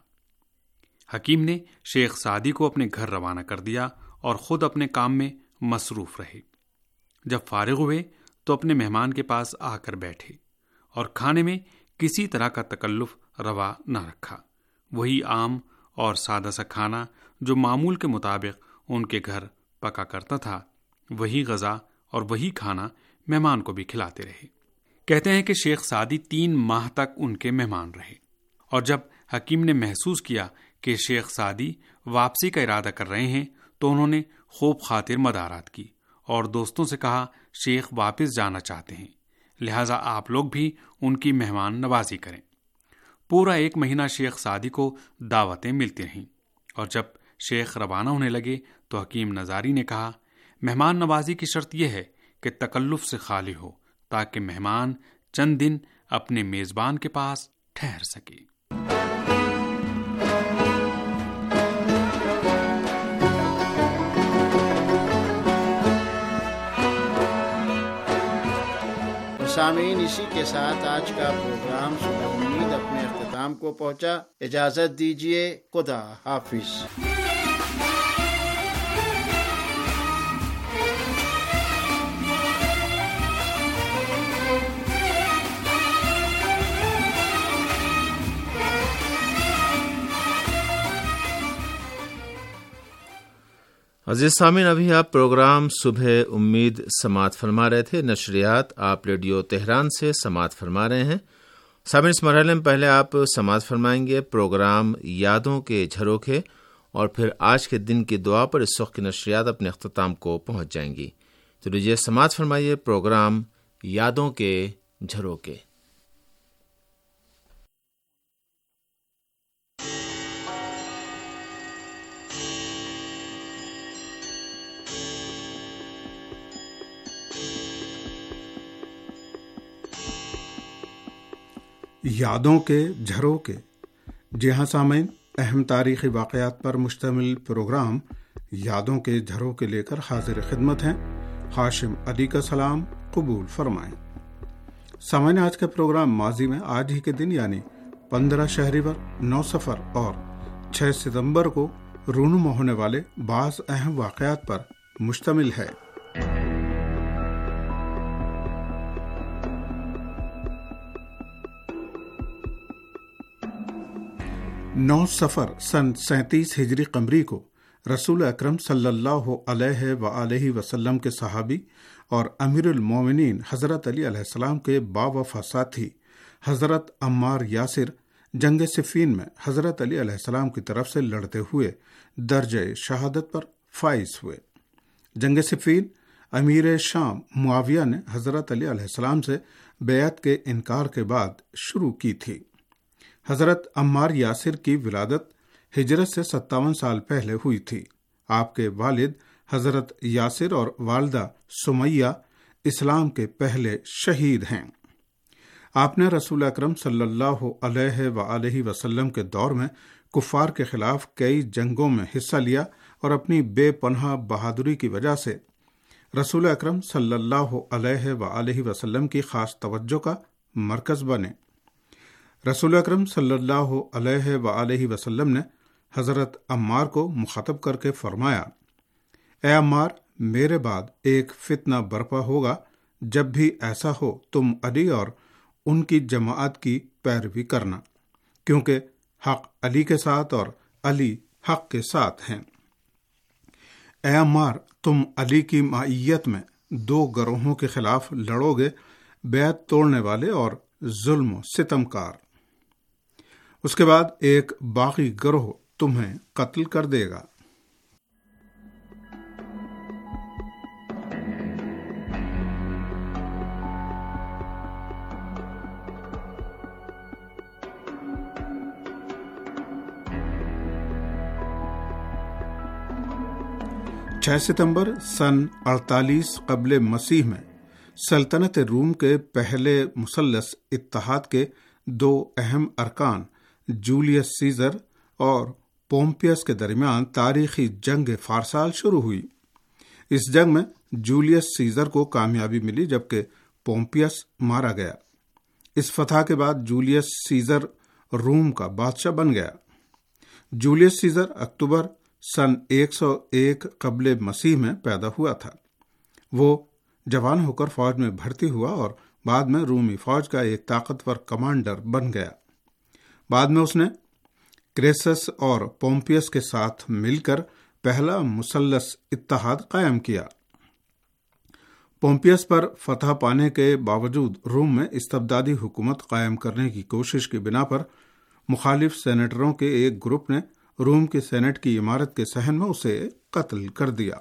حکیم نے شیخ سعدی کو اپنے گھر روانہ کر دیا اور خود اپنے کام میں مصروف رہے۔ جب فارغ ہوئے تو اپنے مہمان کے پاس آ کر بیٹھے اور کھانے میں کسی طرح کا تکلف روا نہ رکھا۔ وہی عام اور سادہ سا کھانا جو معمول کے مطابق ان کے گھر پکا کرتا تھا، وہی غذا اور وہی کھانا مہمان کو بھی کھلاتے رہے۔ کہتے ہیں کہ شیخ سعدی تین ماہ تک ان کے مہمان رہے اور جب حکیم نے محسوس کیا کہ شیخ سعدی واپسی کا ارادہ کر رہے ہیں تو انہوں نے خوب خاطر مدارات کی اور دوستوں سے کہا، شیخ واپس جانا چاہتے ہیں، لہٰذا آپ لوگ بھی ان کی مہمان نوازی کریں۔ پورا ایک مہینہ شیخ سعدی کو دعوتیں ملتی رہیں اور جب شیخ روانہ ہونے لگے تو حکیم نظاری نے کہا، مہمان نوازی کی شرط یہ ہے کہ تکلف سے خالی ہو تاکہ مہمان چند دن اپنے میزبان کے پاس ٹھہر سکے۔ سامعین، اسی کے ساتھ آج کا پروگرام صبح امید اپنے اختتام کو پہنچا۔ اجازت دیجیے، خدا حافظ۔ عزیز سامعین، ابھی آپ پروگرام صبح امید سماعت فرما رہے تھے۔ نشریات آپ ریڈیو تہران سے سماعت فرما رہے ہیں۔ سامعین، اس مرحلے میں پہلے آپ سماعت فرمائیں گے پروگرام یادوں کے جھروکے اور پھر آج کے دن کی دعا پر اس وقت کی نشریات اپنے اختتام کو پہنچ جائیں گی۔ تو لیجیے سماعت فرمائیے پروگرام یادوں کے جھروکے۔ یادوں کے جھروکے۔ جی ہاں سامعین، اہم تاریخی واقعات پر مشتمل پروگرام یادوں کے جھروکے لے کر حاضر خدمت ہیں۔ ہاشم علی کا سلام قبول فرمائیں۔ سامعین، آج کا پروگرام ماضی میں آج ہی کے دن یعنی پندرہ شہریور، نو سفر اور چھ ستمبر کو رونما ہونے والے بعض اہم واقعات پر مشتمل ہے۔ نو سفر سن سینتیس ہجری قمری کو رسول اکرم صلی اللہ علیہ وآلہ وسلم کے صحابی اور امیر المومنین حضرت علی علیہ السلام کے باوفا ساتھی حضرت عمار یاسر جنگ صفین میں حضرت علی علیہ السلام کی طرف سے لڑتے ہوئے درجہ شہادت پر فائز ہوئے۔ جنگ صفین امیر شام معاویہ نے حضرت علی علیہ السلام سے بیعت کے انکار کے بعد شروع کی تھی۔ حضرت عمار یاسر کی ولادت ہجرت سے ستاون سال پہلے ہوئی تھی۔ آپ کے والد حضرت یاسر اور والدہ سمیہ اسلام کے پہلے شہید ہیں۔ آپ نے رسول اکرم صلی اللہ علیہ وآلہ وسلم کے دور میں کفار کے خلاف کئی جنگوں میں حصہ لیا اور اپنی بے پناہ بہادری کی وجہ سے رسول اکرم صلی اللہ علیہ وآلہ وسلم کی خاص توجہ کا مرکز بنے۔ رسول اکرم صلی اللہ علیہ وآلہ وسلم نے حضرت عمار کو مخاطب کر کے فرمایا، اے عمار، میرے بعد ایک فتنہ برپا ہوگا، جب بھی ایسا ہو تم علی اور ان کی جماعت کی پیروی کرنا، کیونکہ حق علی کے ساتھ اور علی حق کے ساتھ ہیں۔ اے عمار، تم علی کی معیت میں دو گروہوں کے خلاف لڑو گے، بیعت توڑنے والے اور ظلم و ستمکار۔ اس کے بعد ایک باغی گروہ تمہیں قتل کر دے گا۔ چھ ستمبر سن اڑتالیس قبل مسیح میں سلطنت روم کے پہلے مثلث اتحاد کے دو اہم ارکان جولیس سیزر اور پومپیس کے درمیان تاریخی جنگ فارسال شروع ہوئی۔ اس جنگ میں جولیس سیزر کو کامیابی ملی جبکہ پومپیس مارا گیا۔ اس فتح کے بعد جولیس سیزر روم کا بادشاہ بن گیا۔ جولیس سیزر اکتوبر سن ایک سو ایک قبل مسیح میں پیدا ہوا تھا۔ وہ جوان ہو کر فوج میں بھرتی ہوا اور بعد میں رومی فوج کا ایک طاقتور کمانڈر بن گیا۔ بعد میں اس نے کریسس اور پومپیس کے ساتھ مل کر پہلا مثلث اتحاد قائم کیا۔ پومپیس پر فتح پانے کے باوجود روم میں استبدادی حکومت قائم کرنے کی کوشش کی بنا پر مخالف سینیٹروں کے ایک گروپ نے روم کے سینٹ کی عمارت کے صحن میں اسے قتل کر دیا۔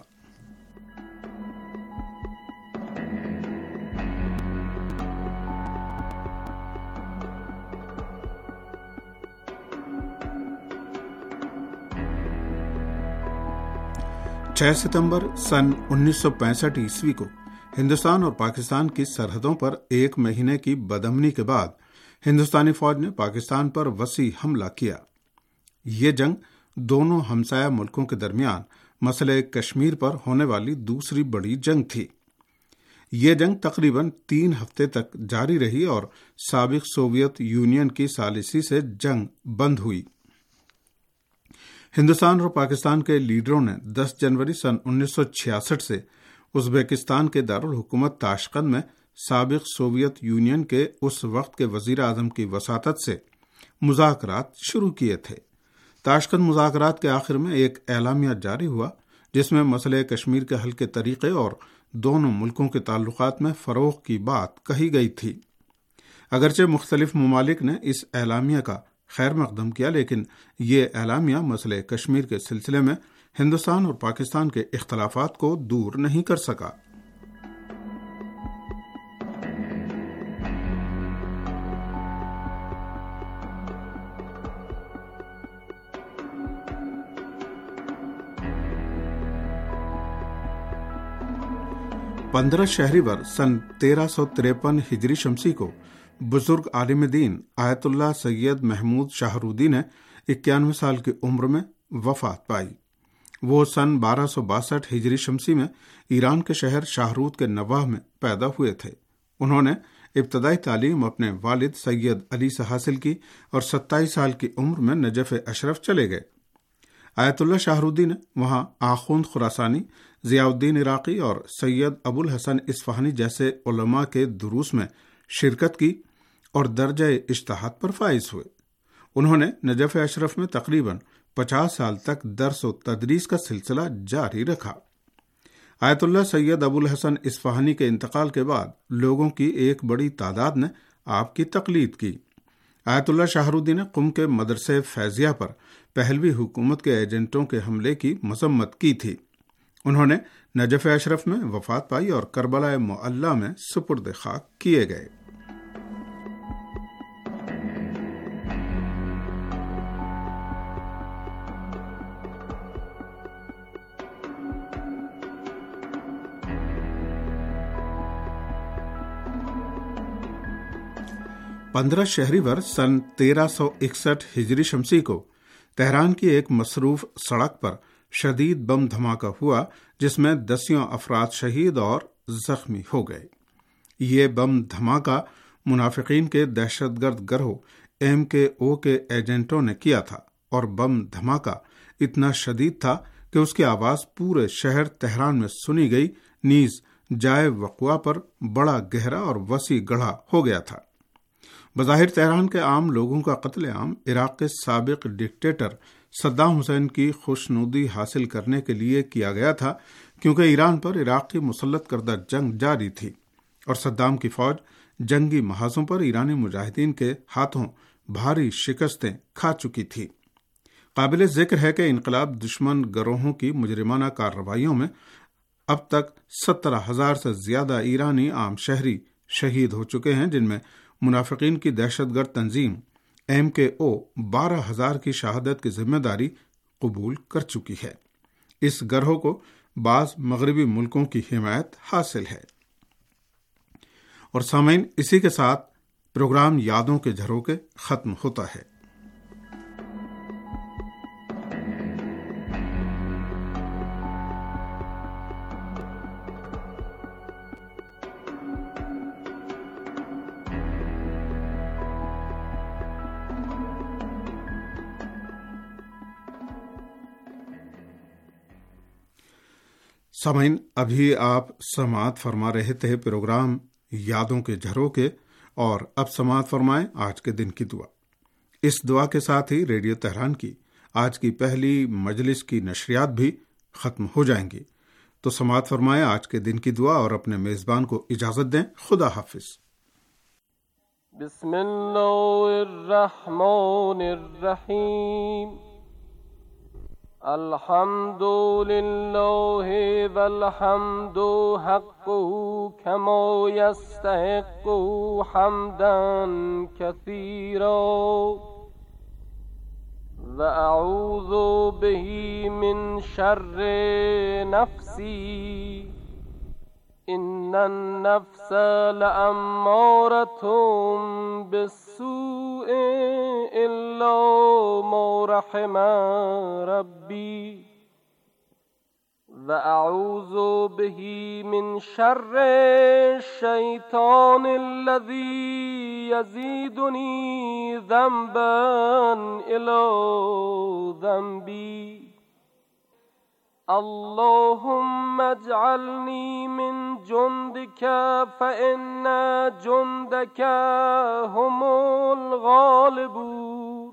چھ ستمبر سن انیس سو پینسٹھ عیسوی کو ہندوستان اور پاکستان کی سرحدوں پر ایک مہینے کی بدامنی کے بعد ہندوستانی فوج نے پاکستان پر وسیع حملہ کیا۔ یہ جنگ دونوں ہمسایہ ملکوں کے درمیان مسئلہ کشمیر پر ہونے والی دوسری بڑی جنگ تھی۔ یہ جنگ تقریباً تین ہفتے تک جاری رہی اور سابق سوویت یونین کی ثالثی سے جنگ بند ہوئی۔ ہندوستان اور پاکستان کے لیڈروں نے دس جنوری سن انیس سو چھیاسٹھ سے ازبکستان کے دارالحکومت تاشقند میں سابق سوویت یونین کے اس وقت کے وزیر اعظم کی وساطت سے مذاکرات شروع کیے تھے۔ تاشقند مذاکرات کے آخر میں ایک اعلامیہ جاری ہوا جس میں مسئلہ کشمیر کے حل کے طریقے اور دونوں ملکوں کے تعلقات میں فروغ کی بات کہی گئی تھی۔ اگرچہ مختلف ممالک نے اس اعلامیہ کا خیر مقدم کیا، لیکن یہ اعلامیہ مسئلہ کشمیر کے سلسلے میں ہندوستان اور پاکستان کے اختلافات کو دور نہیں کر سکا۔ پندرہ شہریور سن تیرہ سو تریپن ہجری شمسی کو بزرگ عالم دین آیت اللہ سید محمود شاہرودی نے اکیانوے سال کی عمر میں وفات پائی۔ وہ سن بارہ سو باسٹھ ہجری شمسی میں ایران کے شہر شاہرود کے نواح میں پیدا ہوئے تھے۔ انہوں نے ابتدائی تعلیم اپنے والد سید علی سے حاصل کی اور ستائیس سال کی عمر میں نجف اشرف چلے گئے۔ آیت اللہ شاہرودی نے وہاں آخوند خراسانی، ضیاء الدین عراقی اور سید ابو الحسن اصفہانی جیسے علماء کے دروس میں شرکت کی اور درجہ اجتہاد پر فائز ہوئے۔ انہوں نے نجف اشرف میں تقریباً پچاس سال تک درس و تدریس کا سلسلہ جاری رکھا۔ آیت اللہ سید ابو الحسن اصفہانی کے انتقال کے بعد لوگوں کی ایک بڑی تعداد نے آپ کی تقلید کی۔ آیت اللہ شاہرودی نے قم کے مدرسے فیضیہ پر پہلوی حکومت کے ایجنٹوں کے حملے کی مذمت کی تھی۔ انہوں نے نجف اشرف میں وفات پائی اور کربلا معلی میں سپرد خاک کیے گئے۔ پندرہ شہریور سن تیرہ سو اکسٹھ ہجری شمسی کو تہران کی ایک مصروف سڑک پر شدید بم دھماکہ ہوا، جس میں دسیوں افراد شہید اور زخمی ہو گئے۔ یہ بم دھماکہ منافقین کے دہشت گرد گروہ ایم کے او کے ایجنٹوں نے کیا تھا، اور بم دھماکہ اتنا شدید تھا کہ اس کی آواز پورے شہر تہران میں سنی گئی، نیز جائے وقوع پر بڑا گہرا اور وسیع گڑھا ہو گیا تھا۔ بظاہر تہران کے عام لوگوں کا قتل عام عراق کے سابق ڈکٹیٹر صدام حسین کی خوشنودی حاصل کرنے کے لیے کیا گیا تھا، کیونکہ ایران پر عراق کی مسلط کردہ جنگ جاری تھی اور صدام کی فوج جنگی محاذوں پر ایرانی مجاہدین کے ہاتھوں بھاری شکستیں کھا چکی تھی۔ قابل ذکر ہے کہ انقلاب دشمن گروہوں کی مجرمانہ کارروائیوں میں اب تک سترہ ہزار سے زیادہ ایرانی عام شہری شہید ہو چکے ہیں، جن میں منافقین کی دہشت گرد تنظیم ایم کے او بارہ ہزار کی شہادت کی ذمہ داری قبول کر چکی ہے۔ اس گروہ کو بعض مغربی ملکوں کی حمایت حاصل ہے۔ اور سامعین، اسی کے ساتھ پروگرام یادوں کے جھروکے ختم ہوتا ہے۔ سامعین، ابھی آپ سماعت فرما رہے تھے پروگرام یادوں کے جھروکے، اور اب سماعت فرمائیں آج کے دن کی دعا۔ اس دعا کے ساتھ ہی ریڈیو تہران کی آج کی پہلی مجلس کی نشریات بھی ختم ہو جائیں گی۔ تو سماعت فرمائیں آج کے دن کی دعا اور اپنے میزبان کو اجازت دیں۔ خدا حافظ۔ بسم اللہ الرحمن الرحیم۔ الحمد للہ والحمد حقہ کما یستحق حمدا کثیرا واعوذ بہ من شر نفسی ان النفس لأمارۃ بالسوء الا ما رحم ربی واعوذ بہ من شر الشیطان الذی یزیدنی ذنبا الی ذنبی اللهم اجعلني من جندك فإن جندك هم الغالبون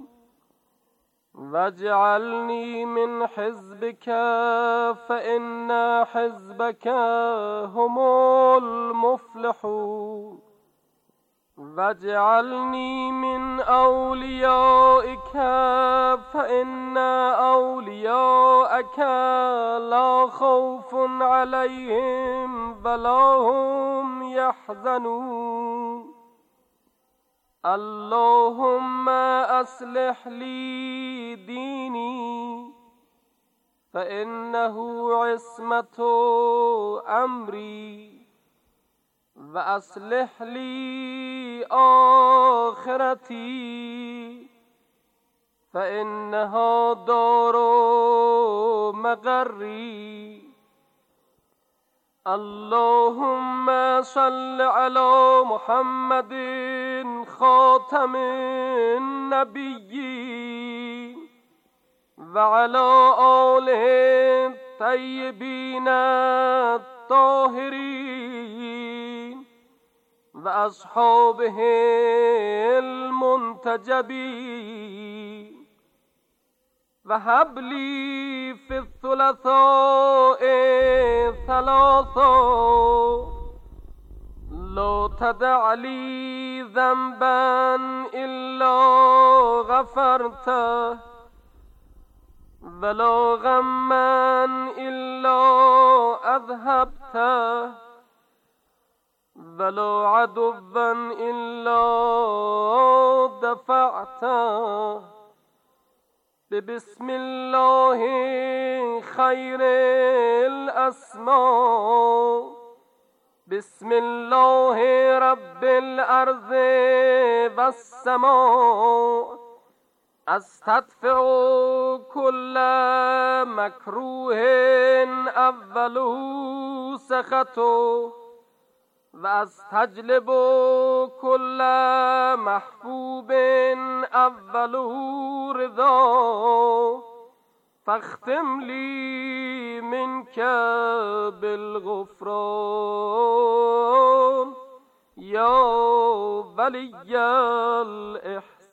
واجعلني من حزبك فإن حزبك هم المفلحون واجعلني من أوليائك فإن أولياءك لا خوف عليهم ولا هم يحزنون اللهم أصلح لي ديني فإنه عصمة أمري وأصلح لي آخرتي فإنها دار مقري اللهم صل على محمد خاتم النبيين وعلى آله الطيبين الطاهرين وأصحابه المنتجبين وهب لي في الثلاثاء ثلاثا لا تدع لي ذنبا إلا غفرته ولا غما إلا أذهبته ولا عدوا إلا دفعته بسم الله خير الأسماء بسم الله رب الأرض والسماء أستدفع كل مكروه أوله سخطه وأستجلب كل محبوب أوله رضا فاختم لي منك بالغفران يا ولي الإحسان